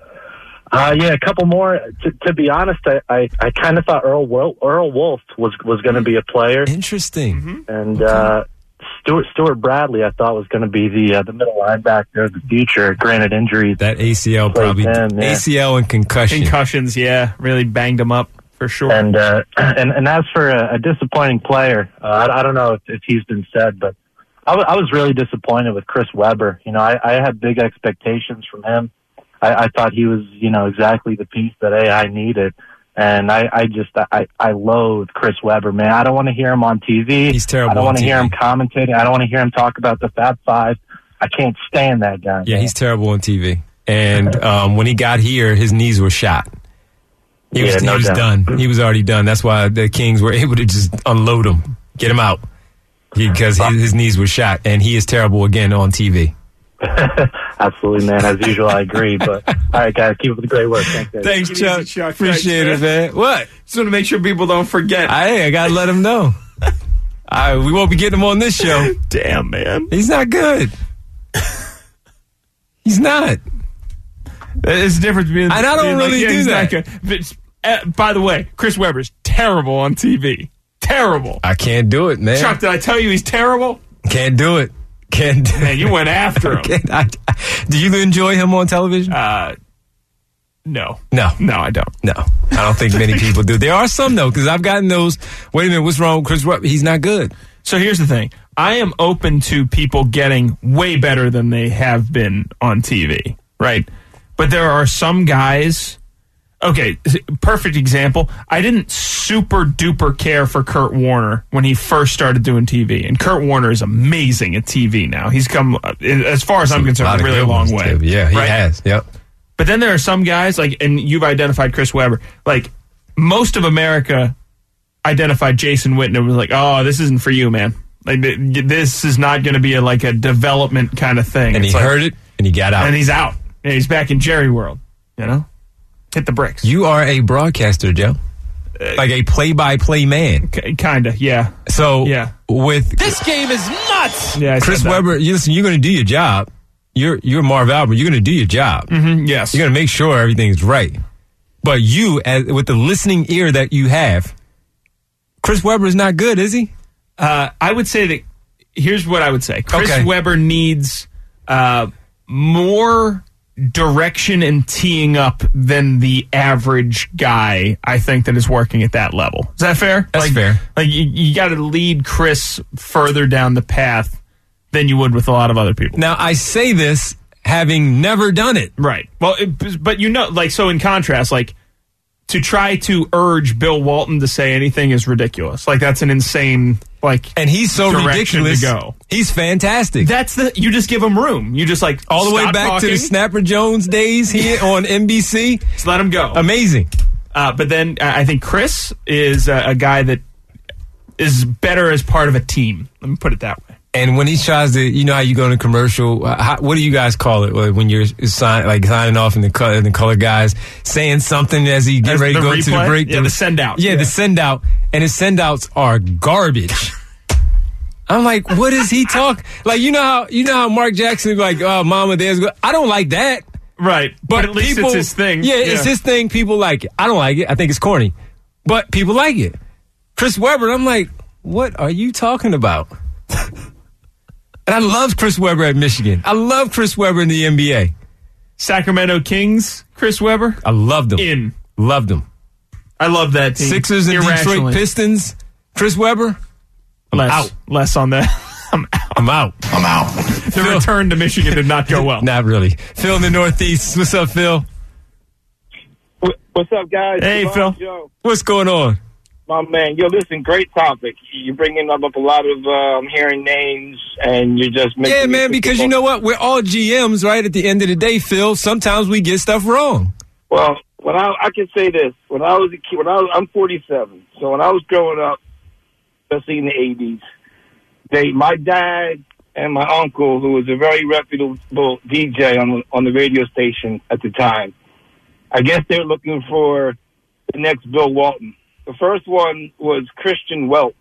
Uh, yeah, a couple more. To, to be honest, I, I, I kind of thought Earl Wolf, Earl Wolf was was going to be a player. Interesting. Mm-hmm. And uh, Stuart Stuart Bradley, I thought was going to be the uh, the middle linebacker of the future. Granted, injuries. That A C L probably him, yeah. A C L and concussion. Concussions, yeah, really banged him up for sure. And uh, and and as for a, a disappointing player, uh, I, I don't know if, if he's been said, but I, w- I was really disappointed with Chris Webber. You know, I, I had big expectations from him. I, I thought he was, you know, exactly the piece that A I needed. And I, I just, I, I loathe Chris Webber, man. I don't want to hear him on T V. He's terrible. I don't want to on T V. hear him commentating. I don't want to hear him talk about the Fab Five. I can't stand that guy. Yeah, man. he's terrible on T V. And um, when he got here, his knees were shot. He was, yeah, no he was doubt. done. He was already done. That's why the Kings were able to just unload him, get him out, because his, his knees were shot. And he is terrible again on T V. Absolutely, man. As usual, I agree. But all right, guys, keep up the great work. Thanks, guys. Thanks, Chuck. Easy, Chuck. Appreciate Thanks, it, man. What? Just want to make sure people don't forget. I, I got to let him know. I, we won't be getting him on this show. Damn, man. He's not good. He's not. There's a difference between. And I don't being really like, yeah, do he's that. not good. But, uh, by the way, Chris Webber's terrible on T V. Terrible. I can't do it, man. Chuck, did I tell you he's terrible? Can't do it. Can't do Man, you went after him. Can't- I, I, do you enjoy him on television? Uh, no. No. No, I don't. No. I don't think many people do. There are some, though, because I've gotten those. Wait a minute, what's wrong with Chris Webber? He's not good. So here's the thing. I am open to people getting way better than they have been on T V, right? But there are some guys. Okay, perfect example. I didn't super duper care for Kurt Warner when he first started doing T V, and Kurt Warner is amazing at T V now. He's come, as far as I'm concerned, a really long way. Yeah, he right? has. Yep. But then there are some guys like, and you've identified Chris Webber. Like most of America identified Jason Witten and was like, "Oh, this isn't for you, man. Like this is not going to be a, like a development kind of thing." And it's he like, heard it, and he got out. and he's out. And he's back in Jerry World. You know, hit the bricks. You are a broadcaster, Joe. Like a play-by-play man. K- kinda, yeah. So Yeah. with This game is nuts. Yeah, I Chris said that. Webber, you listen, you're going to do your job. You're you're Marv Albert. You're going to do your job. Mhm, yes. You're going to make sure everything's right. But you, as, with the listening ear that you have, Chris Webber is not good, is he? Uh, I would say that. Here's what I would say. Chris Okay. Webber needs uh, more direction and teeing up than the average guy, I think, that is working at that level. Is that fair? That's like, fair. Like you, you got to lead Chris further down the path than you would with a lot of other people. Now, I say this having never done it. Right. Well, it, but you know, like, so in contrast, like, to try to urge Bill Walton to say anything is ridiculous. Like, that's an insane, like, and he's so ridiculous. To go. He's fantastic. That's the, you just give him room. You just, like, all the way back talking. to the Snapper Jones days here on N B C. Just let him go. Amazing. Uh, but then uh, I think Chris is uh, a guy that is better as part of a team. Let me put it that way. And when he tries to, you know how you go in a commercial, uh, how, what do you guys call it when you're sign, like signing off and the, color, and the color guys saying something as he get as ready to go replay? to the break? Yeah, the, the send out. Yeah, yeah, the send out. And his send outs are garbage. I'm like, what is he talking? Like, you know how you know how Mark Jackson is like, oh, mama, there's good. I don't like that. Right. But, but at least people, it's his thing. Yeah, yeah, it's his thing. People like it. I don't like it. I think it's corny. But people like it. Chris Webber, I'm like, what are you talking about? And I love Chris Webber at Michigan. I love Chris Webber in the N B A. Sacramento Kings, Chris Webber. I loved him. In. Loved him. I love that team. Sixers and Detroit Pistons, Chris Webber. I'm less, out. Less on that. I'm out. I'm out. I'm out. The Phil, return to Michigan did not go well. Not really. Phil in the Northeast. What's up, Phil? What's up, guys? Hey, Phil. Joe. What's going on? My man, yo, listen, great topic. You're bringing up a lot of um, hearing names, and you're just making yeah, man. Because you know what, we're all G Ms, right? At the end of the day, Phil, sometimes we get stuff wrong. Well, when I I can say this, when I was a kid, when I was, I'm forty-seven, so when I was growing up, especially in the eighties, they, my dad and my uncle, who was a very reputable D J on the, on the radio station at the time, I guess they were looking for the next Bill Walton. The first one was Christian Welp.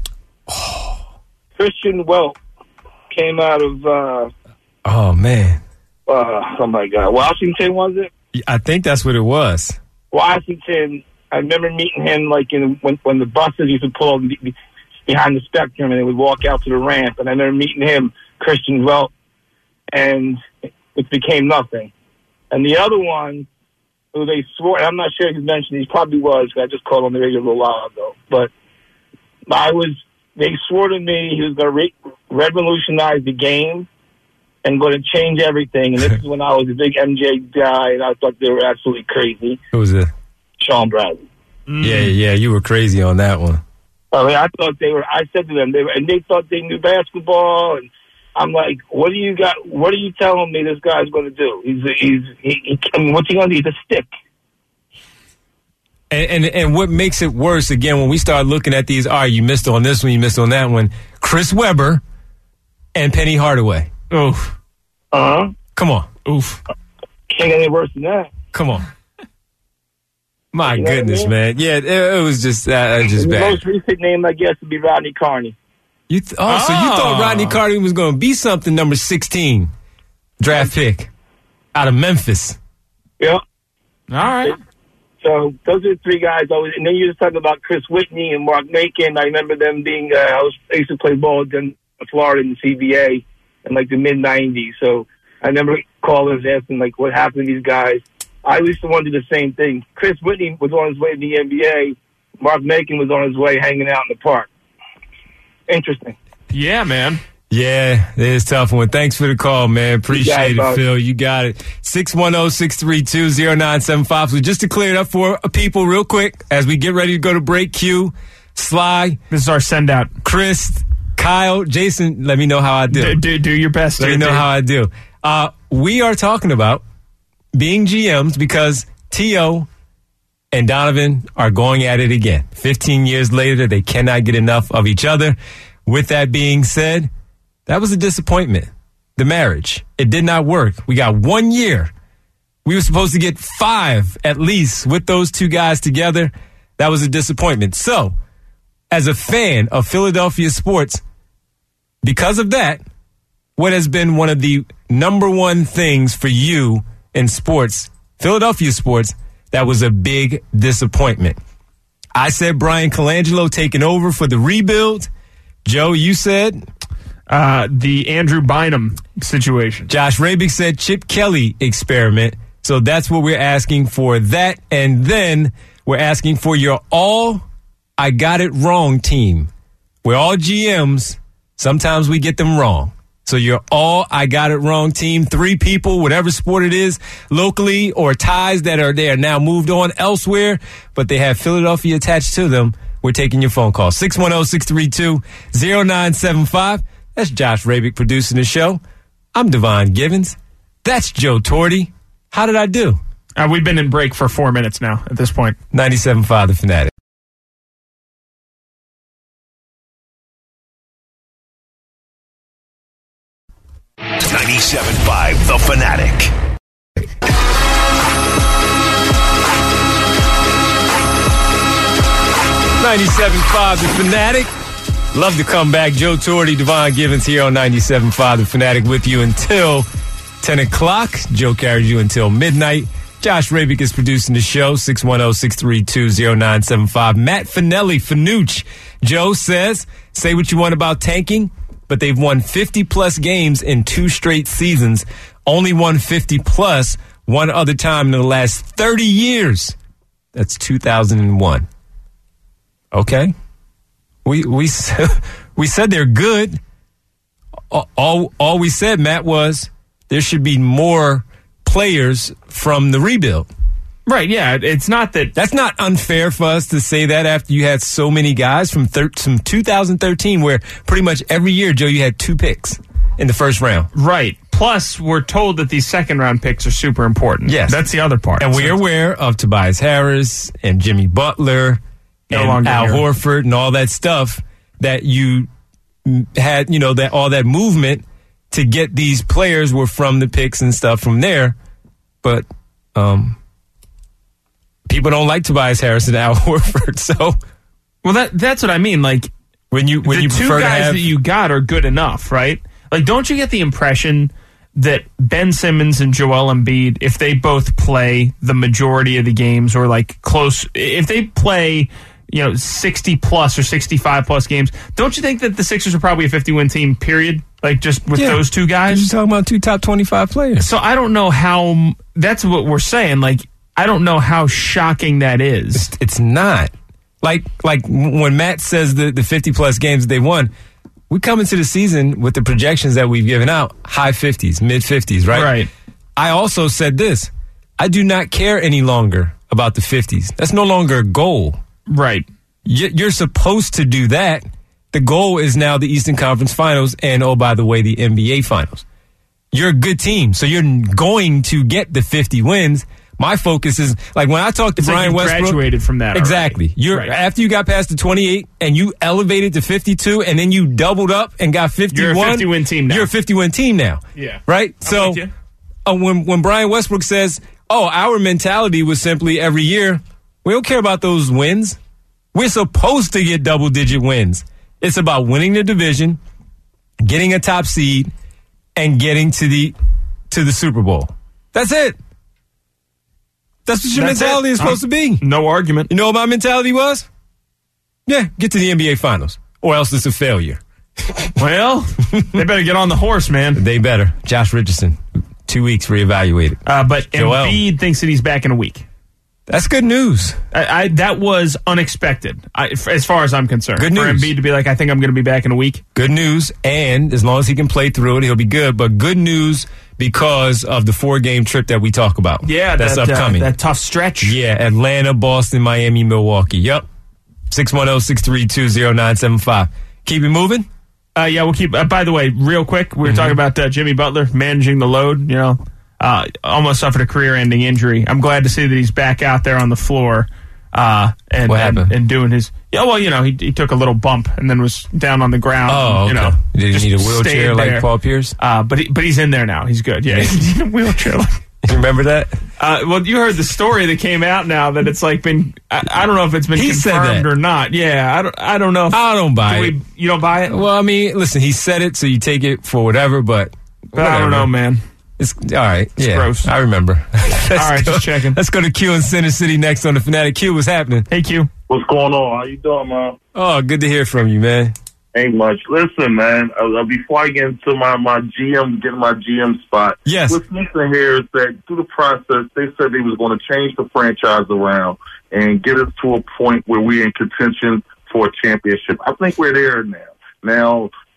Oh. Christian Welp came out of... Uh, oh, man. Uh, oh, my God. Washington, was it? I think that's what it was. Washington. I remember meeting him like in when, when the buses used to pull behind the Spectrum and they would walk out to the ramp. And I remember meeting him, Christian Welp, and it became nothing. And the other one... who they swore, and I'm not sure if he mentioned, he probably was, because I just called on the radio a little while ago, but I was, they swore to me he was going to re- revolutionize the game and going to change everything, and this is when I was a big M J guy, and I thought they were absolutely crazy. Who was it? Shawn Bradley. Mm. Yeah, yeah, you were crazy on that one. I mean, I thought they were, I said to them, they were, and they thought they knew basketball, and I'm like, what do you got? What are you telling me this guy's going to do? He's, he's, he, he, I mean, what's he going to do? He's a stick. And, and and what makes it worse, again, when we start looking at these, all right, you missed on this one, you missed on that one. Chris Webber and Penny Hardaway. Oof. Uh huh. Come on. Oof. Can't get any worse than that. Come on. My you know goodness, I mean? man. Yeah, it, it was just, uh, just the bad. The most recent name, I guess, would be Rodney Carney. You th- oh, oh, so you thought Rodney Carney was going to be something, number sixteen draft pick out of Memphis. Yeah. All right. So those are the three guys. Always, and then you just talk about Chris Whitney and Mark Macon. I remember them being, uh, I, was, I used to play ball in Florida in the C B A in like the mid nineties. So I remember callers asking like what happened to these guys. I used to wonder the same thing. Chris Whitney was on his way to the N B A. Mark Macon was on his way hanging out in the park. Interesting. Yeah, man. Yeah, it is a tough one. Thanks for the call, man. Appreciate it, it, Phil. You got it. six one zero, six three two, zero nine seven five. So just to clear it up for people real quick, as we get ready to go to break, Q, Sly. This is our send out. Chris, Kyle, Jason, let me know how I do. Do, do, do your best. Let dude, me know dude. how I do. Uh, we are talking about being G Ms because T O and Donovan are going at it again. fifteen years later, they cannot get enough of each other. With that being said, that was a disappointment. The marriage. It did not work. We got one year. We were supposed to get five at least with those two guys together. That was a disappointment. So, as a fan of Philadelphia sports, because of that, what has been one of the number one things for you in sports, Philadelphia sports, that was a big disappointment? I said Brian Colangelo taking over for the rebuild. Joe, you said? Uh, the Andrew Bynum situation. Josh Rabick said Chip Kelly experiment. So that's what we're asking for, that. And then we're asking for your all I got it wrong team. We're all G Ms. Sometimes we get them wrong. So So you're all I got it wrong team. Three people, whatever sport it is, locally or ties that are there now moved on elsewhere, but they have Philadelphia attached to them. We're taking your phone call. six one zero, six three two, zero nine seven five. That's Josh Rabick producing the show. I'm Devon Givens. That's Joe Torty. How did I do? Uh, we've been in break for four minutes now at this point. ninety-seven point five The Fanatic. ninety-seven point five The Fanatic. ninety-seven point five The Fanatic. Love to come back. Joe Torty, Devon Givens here on ninety-seven point five The Fanatic with you until ten o'clock. Joe carries you until midnight. Josh Rabick is producing the show. six one zero, six three two, zero nine seven five. Matt Finelli, Fanucci. Joe says, say what you want about tanking, but they've won fifty-plus games in two straight seasons. Only won fifty-plus one other time in the last thirty years. That's two thousand one. Okay. We we we said they're good. All all we said, Matt, was there should be more players from the rebuild. Right, yeah. It's not that... That's not unfair for us to say that after you had so many guys from, thir- from two thousand thirteen where pretty much every year, Joe, you had two picks in the first round. Right. Plus, we're told that these second-round picks are super important. Yes. That's the other part. And we're aware of Tobias Harris and Jimmy Butler no and longer Al here. Horford and all that stuff that you had, you know, that all that movement to get these players were from the picks and stuff from there. But um, people don't like Tobias Harris and Al Horford. So, well, that that's what I mean. Like when you when the you two prefer guys to have, that you got are good enough, right? Like, don't you get the impression that Ben Simmons and Joel Embiid, if they both play the majority of the games or like close, if they play, you know, sixty plus or sixty-five plus games, don't you think that the Sixers are probably a fifty-win team, period? Like, just with Yeah. those two guys? you're talking about two top twenty-five players. So I don't know how, that's what we're saying. Like, I don't know how shocking that is. It's, it's not. Like like when Matt says the, the fifty-plus games that they won, we come into the season with the projections that we've given out, high fifties, mid-fifties, right? Right. I also said this. I do not care any longer about the fifties. That's no longer a goal. Right. You- You're supposed to do that. The goal is now the Eastern Conference Finals and, oh, by the way, the N B A Finals. You're a good team, so you're going to get the fifty wins. My focus is, like, when I talked to It's like Brian you Westbrook. graduated from that already. Exactly. You're Right. After you got past the twenty-eight and you elevated to fifty-two and then you doubled up and got fifty-one. You're a fifty-win team now. You're a fifty-win team now. Yeah. Right? I'm so with you. uh, when, when Brian Westbrook says, oh, our mentality was simply every year, we don't care about those wins. We're supposed to get double-digit wins. It's about winning the division, getting a top seed, and getting to the to the Super Bowl. That's it. That's what your That's mentality it. is supposed Uh, to be. No argument. You know what my mentality was? Yeah, get to the N B A Finals, or else it's a failure. Well, they better get on the horse, man. They better. Josh Richardson, two weeks reevaluated. Uh, but Joel. Embiid thinks that he's back in a week. That's good news. I, I that was unexpected, I, f- as far as I'm concerned. Good For news. Embiid to be like, I think I'm going to be back in a week. Good news, and as long as he can play through it, he'll be good. But good news because of the four-game trip that we talk about. Yeah, that's that, uh, upcoming. that tough stretch. Yeah, Atlanta, Boston, Miami, Milwaukee. Yep. six one zero, six three two, zero nine seven five. Keep it moving. Uh, yeah, we'll keep. Uh, by the way, real quick, we were Mm-hmm. talking about uh, Jimmy Butler managing the load. You know, uh, almost suffered a career-ending injury. I'm glad to see that he's back out there on the floor uh, and, What and happened? and doing his. Yeah, well, you know, he, he took a little bump and then was down on the ground. Oh, and, you okay. know, Did he just need a stayed wheelchair like there. Paul Pierce? Uh, but he, but he's in there now. He's good. Yeah, he's in a wheelchair. You remember that? Uh, well, you heard the story that came out now that it's like been. I, I don't know if it's been He said confirmed that. or not. Yeah, I don't. I don't know. If, I don't buy do it. we- you don't buy it? Well, I mean, listen, he said it, so you take it for whatever, but, But I don't whatever. know, man. It's all right. It's yeah, gross. I remember. Let's All right, go- just checking. Let's go to Q in Center City next on the Fanatic. Q, what's happening? Hey, Q. What's going on? How you doing, man? Oh, good to hear from you, man. Ain't much. Listen, man, uh, before I get into my, my G M, getting my G M spot, Yes. what's missing here is that through the process, they said they was going to change the franchise around and get us to a point where we're in contention for a championship. I think we're there now. Now,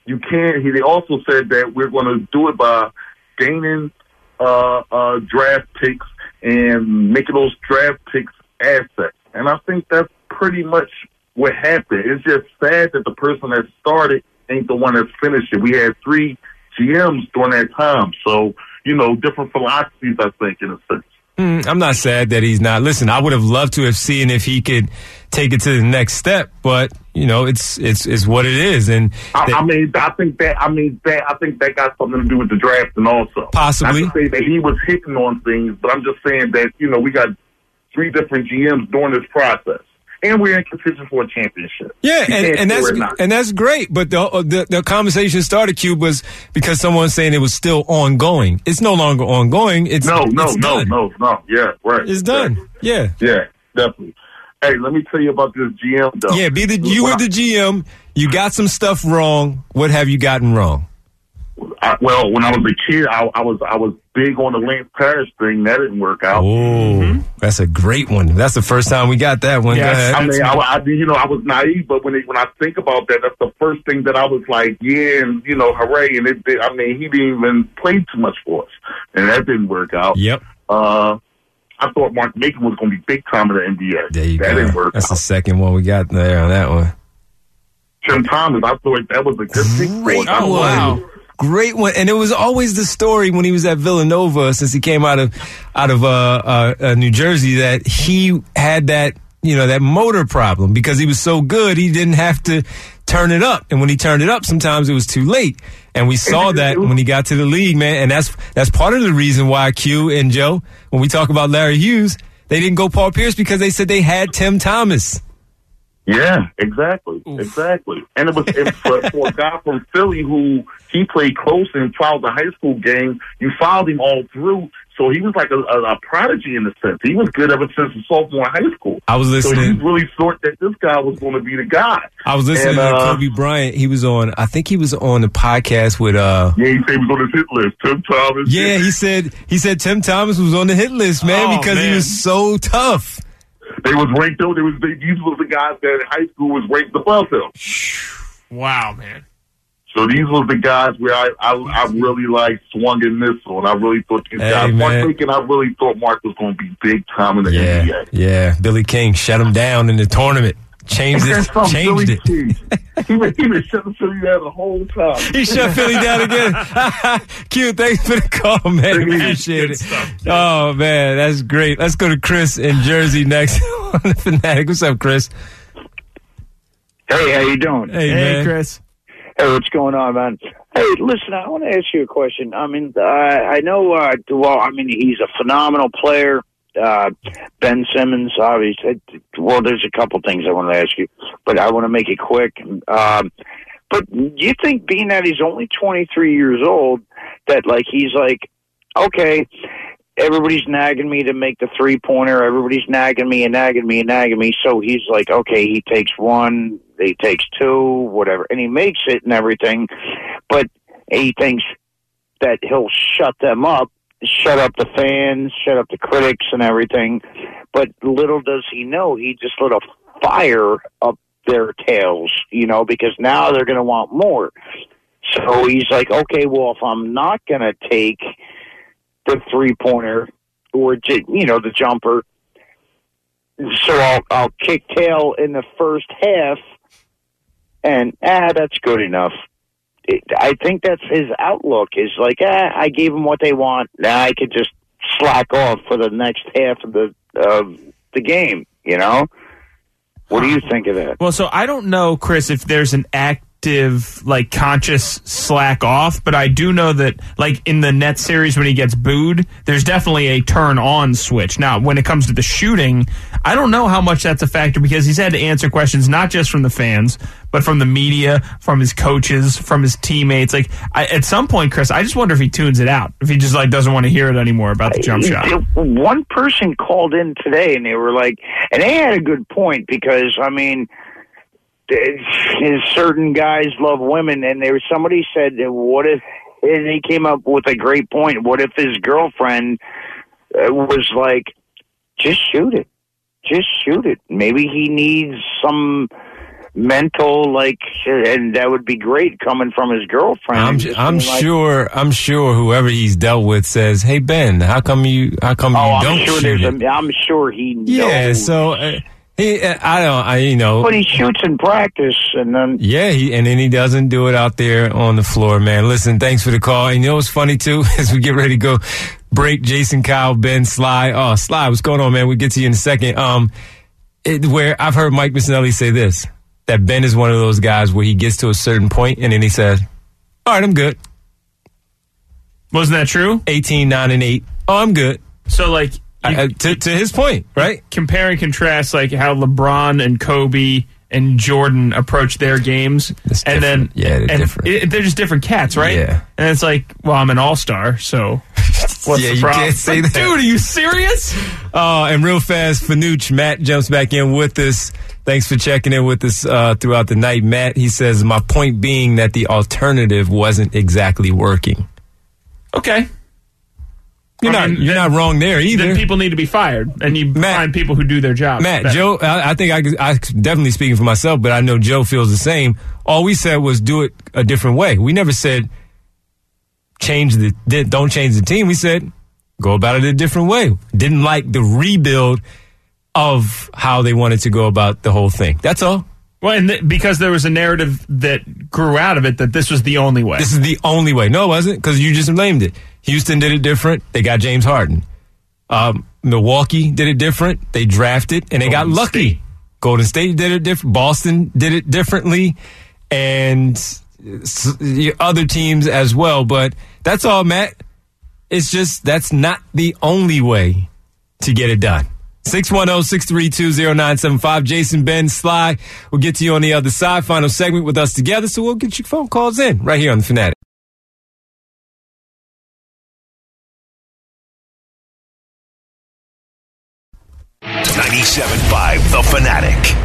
you can't. He also said that we're going to do it by gaining uh, uh, draft picks and making those draft picks assets. And I think that's pretty much what happened. It's just sad that the person that started ain't the one that finished it. We had three G Ms during that time. So, you know, different philosophies, I think, in a sense. Mm, I'm not sad that he's not. Listen, I would have loved to have seen if he could take it to the next step, but you know, it's it's it's what it is. And I, they, I mean, I think that I mean that I think that got something to do with the drafting also. Possibly. Not to say that he was hitting on things, but I'm just saying that you know we got three different G Ms during this process. And we're in contention for a championship. Yeah, and, and that's and that's great. But the, the the conversation started, Cube, was because someone's saying it was still ongoing. It's no longer ongoing. It's no, no, it's no, done. no, no. Yeah, right. It's done. Exactly. Yeah, yeah, definitely. Hey, let me tell you about this G M though. Yeah, be the you were the G M. You got some stuff wrong. What have you gotten wrong? I, well, when I was a kid, I, I was I was big on the Lance Parrish thing. That didn't work out. Oh, mm-hmm. That's a great one. That's the first time we got that one. Yeah, I mean, I, I, you know, I was naive, but when it, when I think about that, that's the first thing that I was like, yeah, and you know, hooray! And it, it, I mean, he didn't even play too much for us, and that didn't work out. Yep. Uh, I thought Mark Macon was going to be big time in the N B A. There you that go. didn't work That's out. the second one we got there on that one. Tim Thomas, I thought that was a good pick. Great I one. wow. Great one, and it was always the story when he was at Villanova, since he came out of out of uh, uh, uh, New Jersey, that he had that you know that motor problem because he was so good he didn't have to turn it up, and when he turned it up, sometimes it was too late, and we saw that when he got to the league, man, and that's that's part of the reason why Q and Joe, when we talk about Larry Hughes, they didn't go Paul Pierce because they said they had Tim Thomas. Yeah, exactly, Oof. exactly. And it was and for, for a guy from Philly who he played close and followed the high school game. You followed him all through, so he was like a, a, a prodigy in a sense. He was good ever since a sophomore in high school. I was listening. So he really thought that this guy was going to be the guy. I was listening and, to uh, Kobe Bryant. He was on. I think he was on the podcast with. uh Yeah, he said he was on his hit list. Tim Thomas. Yeah, he said he said Tim Thomas was on the hit list, man, Oh, because man. he was so tough. They was ranked though. They was they, these was the guys that in high school was ranked above him. Wow, man. So these was the guys where I I, I really like swung and missile, and I really thought these Hey, guys. man. Mark Macon, I really thought Mark was going to be big time in the Yeah, N B A. yeah. Billy King shut him down in the tournament. Changed it. From Changed Philly it. King. He was he was shutting Philly down the whole time. He shut Philly down again. Q, thanks for the call, man. Appreciate it. Oh, man, that's great. Let's go to Chris in Jersey next on the Fanatic. What's up, Chris? Hey, how you doing? Hey, man. Chris. Hey, what's going on, man? Hey, listen, I want to ask you a question. I mean, uh, I know, uh, well, I mean, he's a phenomenal player. Uh, Ben Simmons, obviously. Well, there's a couple things I want to ask you, but I want to make it quick. Um, but you think, being that he's only twenty-three years old, that, like, he's like, okay, everybody's nagging me to make the three-pointer, everybody's nagging me and nagging me and nagging me, so he's like, okay, he takes one, he takes two, whatever, and he makes it and everything, but he thinks that he'll shut them up, shut up the fans, shut up the critics and everything, but little does he know, he just lit a fire up their tails, you know, because now they're going to want more. So he's like, okay, well, if I'm not going to take the three-pointer or, you know, the jumper, so I'll, I'll kick tail in the first half, and, ah, that's good enough. It, I think that's his outlook, is like, ah, I gave them what they want. Now I could just slack off for the next half of the of the game, you know? What do you think of that? Well, so I don't know, Chris, if there's an active, like, conscious slack off, but I do know that, like, in the Nets series when he gets booed, there's definitely a turn-on switch. Now, when it comes to the shooting, I don't know how much that's a factor because he's had to answer questions not just from the fans, but from the media, from his coaches, from his teammates. Like, I, at some point, Chris, I just wonder if he tunes it out, if he just, like, doesn't want to hear it annmer about the jump shot. One person called in today, and they were like, and they had a good point because, I mean, certain guys love women, and there was somebody said, what if, and he came up with a great point, what if his girlfriend was like, just shoot it, just shoot it. Maybe he needs some mental, like, and that would be great coming from his girlfriend. I'm, Just I'm being like, sure. I'm sure whoever he's dealt with says, "Hey Ben, how come you? How come oh, you I'm don't sure shoot there's it?" a, I'm sure he Yeah. knows. So uh, he, uh, I don't. I you know. But he shoots in practice, and then Yeah, he, and then he doesn't do it out there on the floor, man. Listen, thanks for the call. And you know what's funny, too? As we get ready to go break, Jason, Kyle, Ben, Sly. Oh, Sly, what's going on, man? We'll get to you in a second. Um, it, where I've heard Mike Missinelli say this, that Ben is one of those guys where he gets to a certain point, and then he says, all right, I'm good. Wasn't that true? eighteen, nine, and eight. Oh, I'm good. So, like... I, I, to, to his point, right? Compare and contrast, like, how LeBron and Kobe and Jordan approach their games. It's and different. then Yeah, they're and different. It, they're just different cats, right? Yeah. And it's like, well, I'm an all-star, so what's Yeah, the you problem? can't say Like, that. dude, are you serious? Oh, and real fast, Fanuch, Matt jumps back in with us. Thanks for checking in with us uh, throughout the night. Matt, he says, my point being that the alternative wasn't exactly working. Okay. You're I not mean, you're then- not wrong there either. Then people need to be fired, and you Matt- find people who do their job. Matt, better. Joe, I, I think I, I definitely speaking for myself, but I know Joe feels the same. All we said was do it a different way. We never said change the don't change the team. We said go about it a different way. Didn't like the rebuild of how they wanted to go about the whole thing. That's all. Well, and th- because there was a narrative that grew out of it that this was the only way. This is the only way. No, it wasn't, because you just blamed it. Houston did it different. They got James Harden. Um, Milwaukee did it different. They drafted, and they got Golden lucky. State. Golden State did it different. Boston did it differently, and s- other teams as well. But that's all, Matt. It's just that's not the only way to get it done. six one zero, six three two, zero nine seven five. Jason, Ben, Sly. We'll get to you on the other side. Final segment with us together, so we'll get your phone calls in right here on The Fanatic. ninety-seven point five The Fanatic.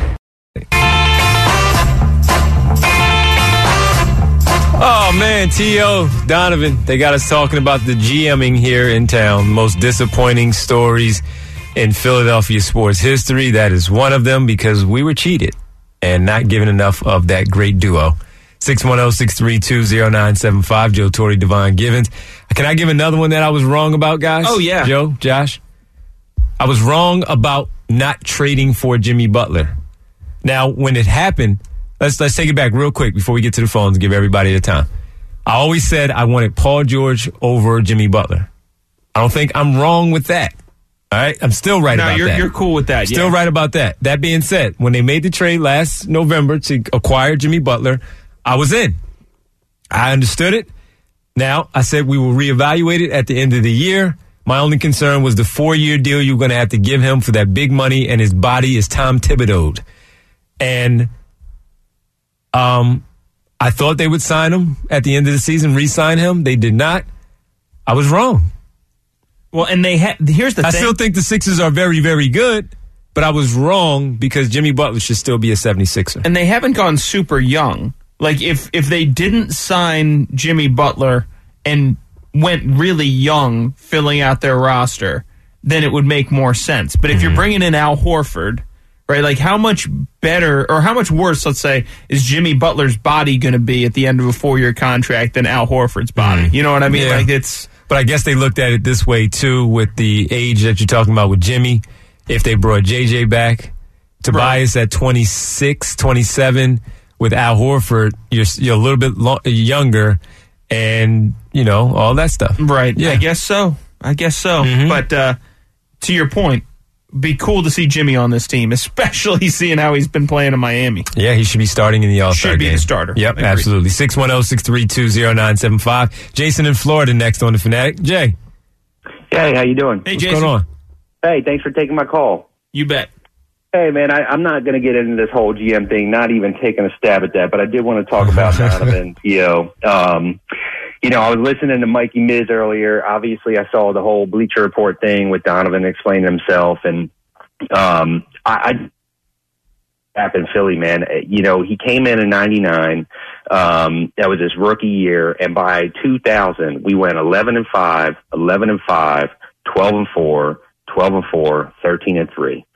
Oh, man, T O, Donovan, they got us talking about the GMing here in town. Most disappointing stories in Philadelphia sports history. That is one of them, because we were cheated and not given enough of that great duo. six one zero, six three two, zero nine seven five, Joe Torre, Devon Givens. Can I give another one that I was wrong about, guys? Oh, yeah. Joe, Josh? I was wrong about not trading for Jimmy Butler. Now, when it happened, let's let's take it back real quick before we get to the phones and give everybody the time. I always said I wanted Paul George over Jimmy Butler. I don't think I'm wrong with that. All right? I'm still right No, about you're, that. you're cool with that. Still yeah. right about that. That being said, when they made the trade last November to acquire Jimmy Butler, I was in. I understood it. Now, I said we will reevaluate it at the end of the year. My only concern was the four-year deal you're going to have to give him for that big money, and his body is Tom Thibodeau'd. And um, I thought they would sign him at the end of the season, re-sign him. They did not. I was wrong. Well, and they ha- here's the I thing. still think the Sixers are very, very good, but I was wrong because Jimmy Butler should still be a seventy-sixer. And they haven't gone super young. Like, if, if they didn't sign Jimmy Butler and went really young filling out their roster, then it would make more sense. But if Mm-hmm. you're bringing in Al Horford, right, like how much better or how much worse, let's say, is Jimmy Butler's body going to be at the end of a four-year contract than Al Horford's body? You know what I mean? Yeah. Like it's... But I guess they looked at it this way, too, with the age that you're talking about with Jimmy. If they brought J J back, Tobias at twenty-six, twenty-seven, with Al Horford, you're, you're a little bit lo- younger, and, you know, all that stuff. Right. Yeah. I guess so. I guess so. Mhm. But uh, to your point, be cool to see Jimmy on this team, especially seeing how he's been playing in Miami. Yeah, he should be starting in the All-Star Should be game. the starter. Yep, Agreed. absolutely. six one zero, six three two, zero nine seven five. Jason in Florida next on The Fanatic. Jay, Hey, how you doing? Hey, what's Jason. going on? Hey, thanks for taking my call. You bet. Hey, man, I, I'm not going to get into this whole G M thing, not even taking a stab at that, but I did want to talk about Donovan, you know. Um, you know, I was listening to Mikey Miz earlier. Obviously, I saw the whole Bleacher Report thing with Donovan explaining himself, and um, I, I back in Philly, man. You know, he came in in ninety-nine. Um, that was his rookie year, and by two thousand, we went eleven and five, eleven and five, twelve and four, twelve and four, thirteen and three.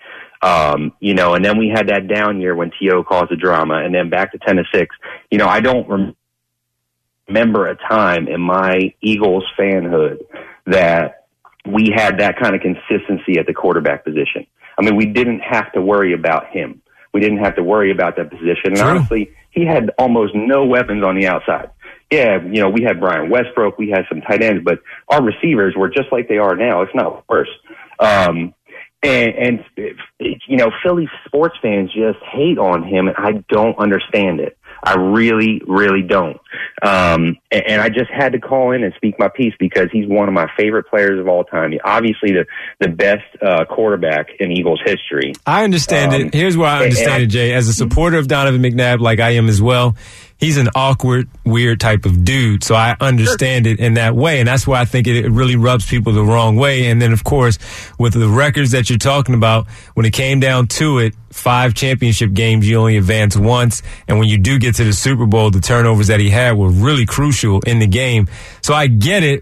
Um, you know, and then we had that down year when T O caused the drama, and then back to ten to six. You know, I don't rem- remember a time in my Eagles fanhood that we had that kind of consistency at the quarterback position. I mean, we didn't have to worry about him. We didn't have to worry about that position. And True. honestly, he had almost no weapons on the outside. Yeah, you know, we had Brian Westbrook, we had some tight ends, but our receivers were just like they are now, if not worse. Um, and, and, you know, Philly sports fans just hate on him, and I don't understand it. I really, really don't. Um, and, and I just had to call in and speak my piece because he's one of my favorite players of all time. Obviously, the the best uh, quarterback in Eagles history. I understand um, it. Here's why I understand and, and it, Jay. As a supporter of Donovan McNabb, like I am as well, he's an awkward, weird type of dude. So I understand it in that way. And that's why I think it, it really rubs people the wrong way. And then, of course, with the records that you're talking about, when it came down to it, five championship games, you only advance once. And when you do get to the Super Bowl, the turnovers that he had were really crucial in the game. So I get it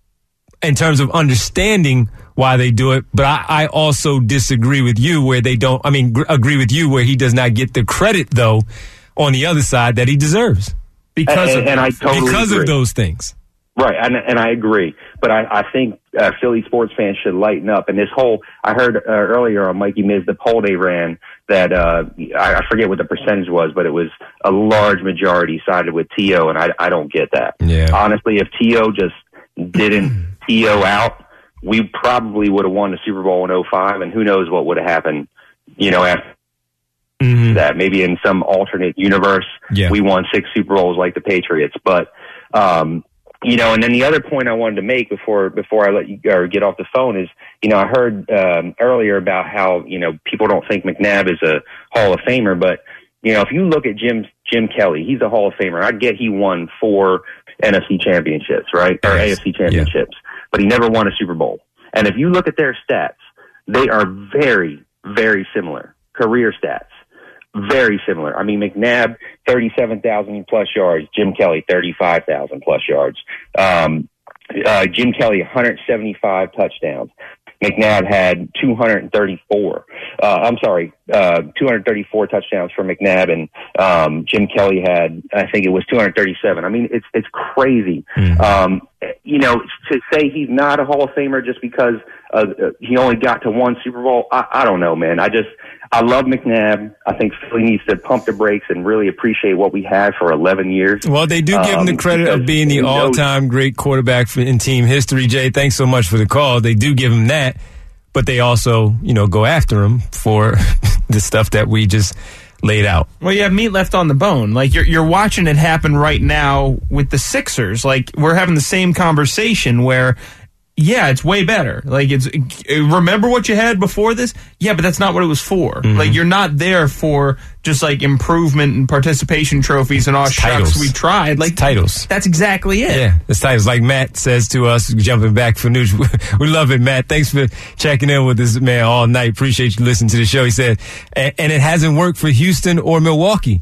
in terms of understanding why they do it. But I, I also disagree with you where they don't, I mean, gr- agree with you where he does not get the credit, though, on the other side that he deserves. Because and, of, and I totally because agree. of those things. Right, and, and I agree. But I, I think uh, Philly sports fans should lighten up. And this whole, I heard uh, earlier on Mikey Miz, the poll they ran, that uh, I, I forget what the percentage was, but it was a large majority sided with T O, and I, I don't get that. Yeah. Honestly, if T O just didn't T O out, we probably would have won the Super Bowl in oh five, and who knows what would have happened, you know, after mm-hmm. that. Maybe in some alternate universe, yeah. we won six Super Bowls like the Patriots. But, um, you know, and then the other point I wanted to make before before I let you or get off the phone is, you know, I heard um, earlier about how, you know, people don't think McNabb is a Hall of Famer, but, you know, if you look at Jim Jim Kelly, he's a Hall of Famer. I get he won four N F C championships, right, or A F C championships, yeah. but he never won a Super Bowl. And if you look at their stats, they are very, very similar, career stats. Very similar. I mean, McNabb, thirty-seven thousand plus yards. Jim Kelly, thirty-five thousand plus yards. Um, uh, Jim Kelly, one hundred seventy-five touchdowns. McNabb had two hundred thirty-four. Uh, I'm sorry, uh, two hundred thirty-four touchdowns for McNabb, and um, Jim Kelly had, I think it was two hundred thirty-seven. I mean, it's it's crazy. Mm-hmm. Um, you know, to say he's not a Hall of Famer just because uh, he only got to one Super Bowl, I, I don't know, man. I just, I love McNabb. I think Philly needs to pump the brakes and really appreciate what we had for eleven years. Well, they do give um, him the credit of being the all-time great quarterback for, in team history. Jay, thanks so much for the call. They do give him that, but they also, you know, go after him for the stuff that we just laid out. Well, you have meat left on the bone. Like, you're you're watching it happen right now with the Sixers. Like, we're having the same conversation where, yeah, it's way better. Like, it's remember what you had before this? Yeah, but that's not what it was for. Mm-hmm. Like, you're not there for just like improvement and participation trophies and all shucks we tried. Like, it's titles. That's exactly it. Yeah, it's titles. Like Matt says to us, jumping back for news. We love it, Matt. Thanks for checking in with us, man, all night. Appreciate you listening to the show. He said, and, and it hasn't worked for Houston or Milwaukee.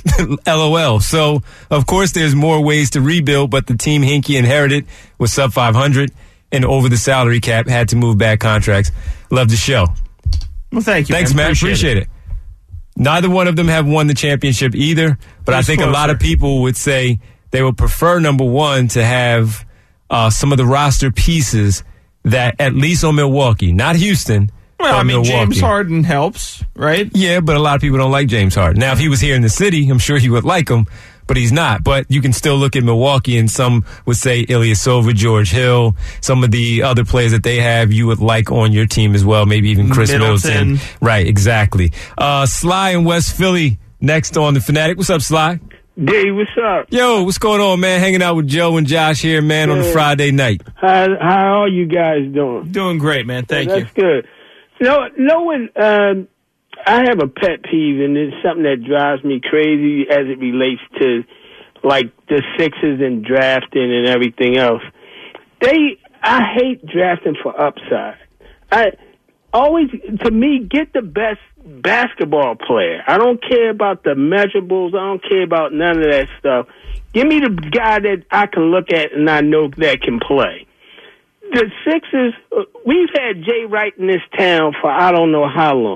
LOL. So, of course, there's more ways to rebuild, but the team Hinkie inherited was sub five hundred. And over the salary cap, had to move back contracts. Love the show. Well, thank you. Thanks, man. Appreciate, Appreciate it. it. Neither one of them have won the championship either, but That's I think closer. a lot of people would say they would prefer, number one, to have uh, some of the roster pieces that, at least on Milwaukee, not Houston. Well, I mean, Milwaukee. James Harden helps, right? Yeah, but a lot of people don't like James Harden. Now, if he was here in the city, I'm sure he would like him. But he's not. But you can still look at Milwaukee, and some would say Ilyasova, George Hill, some of the other players that they have you would like on your team as well, maybe even Chris Middleton. Middleton. Right, exactly. Uh, Sly in West Philly next on The Fanatic. What's up, Sly? Dave, what's up? Yo, what's going on, man? Hanging out with Joe and Josh here, man, yeah. on a Friday night. How, how are you guys doing? Doing great, man. Thank yeah, you. That's good. No, no one... Um, I have a pet peeve, and it's something that drives me crazy as it relates to, like, the Sixers and drafting and everything else. They, I hate drafting for upside. I always, to me, get the best basketball player. I don't care about the measurables. I don't care about none of that stuff. Give me the guy that I can look at and I know that can play. The Sixers, we've had Jay Wright in this town for I don't know how long.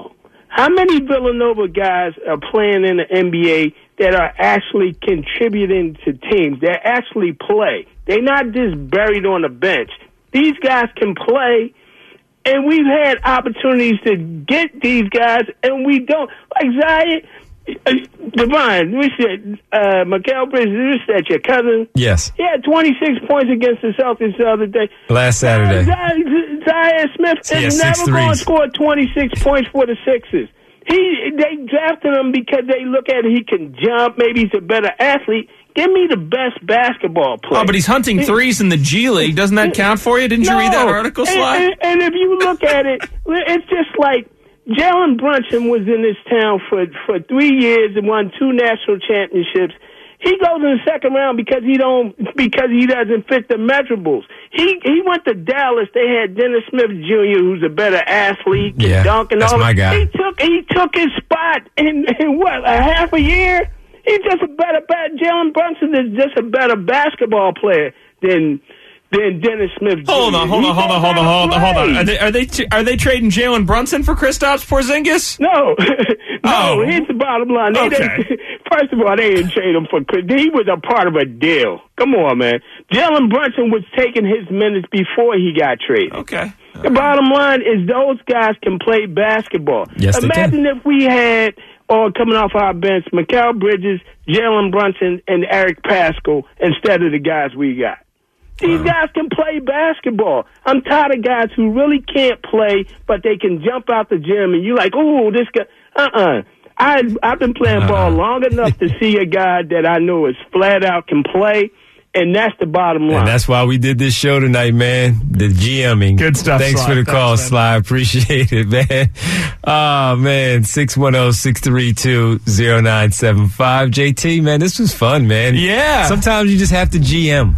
How many Villanova guys are playing in the N B A that are actually contributing to teams? They actually play. They're not just buried on the bench. These guys can play, and we've had opportunities to get these guys, and we don't. Like Zion, uh, Divine, we said, uh, Mikal Bridges, we said your cousin. Yes. He had twenty-six points against the Celtics the other day. Last Saturday. Zion, Zion Smith He is had six never going to threes. score twenty-six points for the Sixers. He, they drafted him because they look at it, he can jump, maybe he's a better athlete. Give me the best basketball player. Oh, but he's hunting threes in the G League. Doesn't that count for you? Didn't you No. read that article, Sly? And, and, and if you look at it, it's just like Jalen Brunson was in this town for, for three years and won two national championships. He goes in the second round because he don't because he doesn't fit the measurables. He he went to Dallas. They had Dennis Smith Junior, who's a better athlete, can Yeah, dunk and that's all my that. guy. He took he took his spot in, in what a half a year. He's just a better bat. Jalen Brunson is just a better basketball player than than Dennis Smith Junior Hold on, hold on, hold on, hold on, hold on, hold on. Are they are they are they trading Jalen Brunson for Kristaps Porzingis? No, no. Oh. Here's the bottom line. They, Okay. they, first of all, they didn't trade him for Chris. He was a part of a deal. Come on, man. Jalen Brunson was taking his minutes before he got traded. Okay. The bottom line is those guys can play basketball. Yes, they Imagine if we had, or coming off our bench, Mikal Bridges, Jalen Brunson, and Eric Pascal instead of the guys we got. These guys can play basketball. I'm tired of guys who really can't play, but they can jump out the gym, and you like, ooh, this guy. Uh-uh. I, I've been playing ball long enough to see a guy that I know is flat out can play, and that's the bottom line. And that's why we did this show tonight, man. The GMing. Good stuff, Thanks Sly. for the Thanks, call, man. Sly. Appreciate it, man. Oh, man. six one zero, six three two, zero nine seven five. J T, man, this was fun, man. Yeah. Sometimes you just have to G M.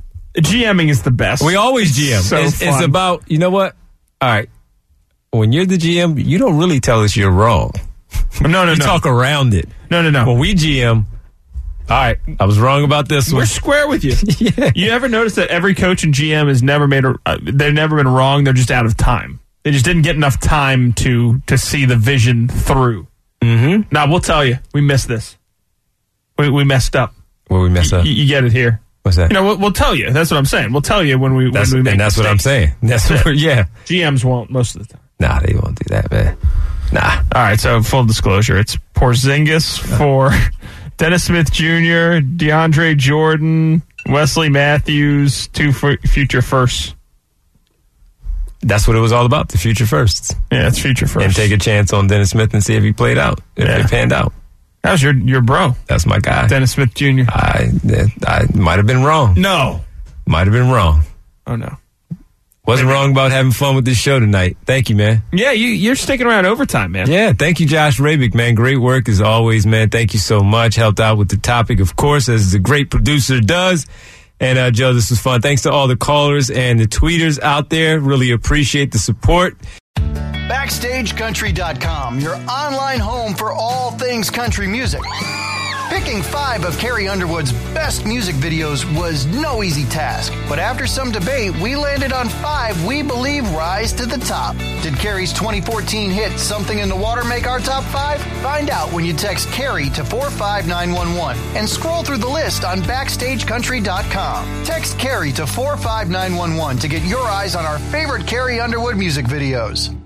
GMing is the best. We always G M. So it's, it's fun. about, you know what? All right. When you're the G M, you don't really tell us you're wrong. No, no, you no. talk around it. No, no, no. When we G M, all right, I was wrong about this We're one. square with you. Yeah. You ever notice that every coach and G M has never made a, uh, they've never been wrong. They're just out of time. They just didn't get enough time to to see the vision through. Mm-hmm. Now we'll tell you, we missed this. We we messed up. Where we mess up? You, you get it here. What's that? You know, we'll, we'll tell you. That's what I'm saying. We'll tell you when we That's, when we make and that's what I'm mistakes. saying. That's what we're, yeah. G Ms won't most of the time. Nah, they won't do that, man. Nah. All right, so full disclosure, it's Porzingis for Dennis Smith Junior, DeAndre Jordan, Wesley Matthews, two f- future firsts. That's what it was all about, the future firsts. Yeah, it's future firsts. And take a chance on Dennis Smith and see if he played out, if Yeah. it panned out. That was your your bro, That's my guy. Dennis Smith Junior I I might have been wrong. No. Might have been wrong. Oh, no. Wasn't wrong about having fun with this show tonight. Thank you, man. Yeah, you, you're sticking around overtime, man. Yeah, thank you, Josh Rabick, man. Great work as always, man. Thank you so much. Helped out with the topic, of course, as the great producer does. And, uh, Joe, this was fun. Thanks to all the callers and the tweeters out there. Really appreciate the support. Backstage Country dot com, your online home for all things country music. Picking five of Carrie Underwood's best music videos was no easy task, but after some debate, we landed on five we believe rise to the top. Did Carrie's twenty fourteen hit Something in the Water make our top five? Find out when you text Carrie to four five nine one one and scroll through the list on Backstage Country dot com. Text Carrie to four five nine one one to get your eyes on our favorite Carrie Underwood music videos.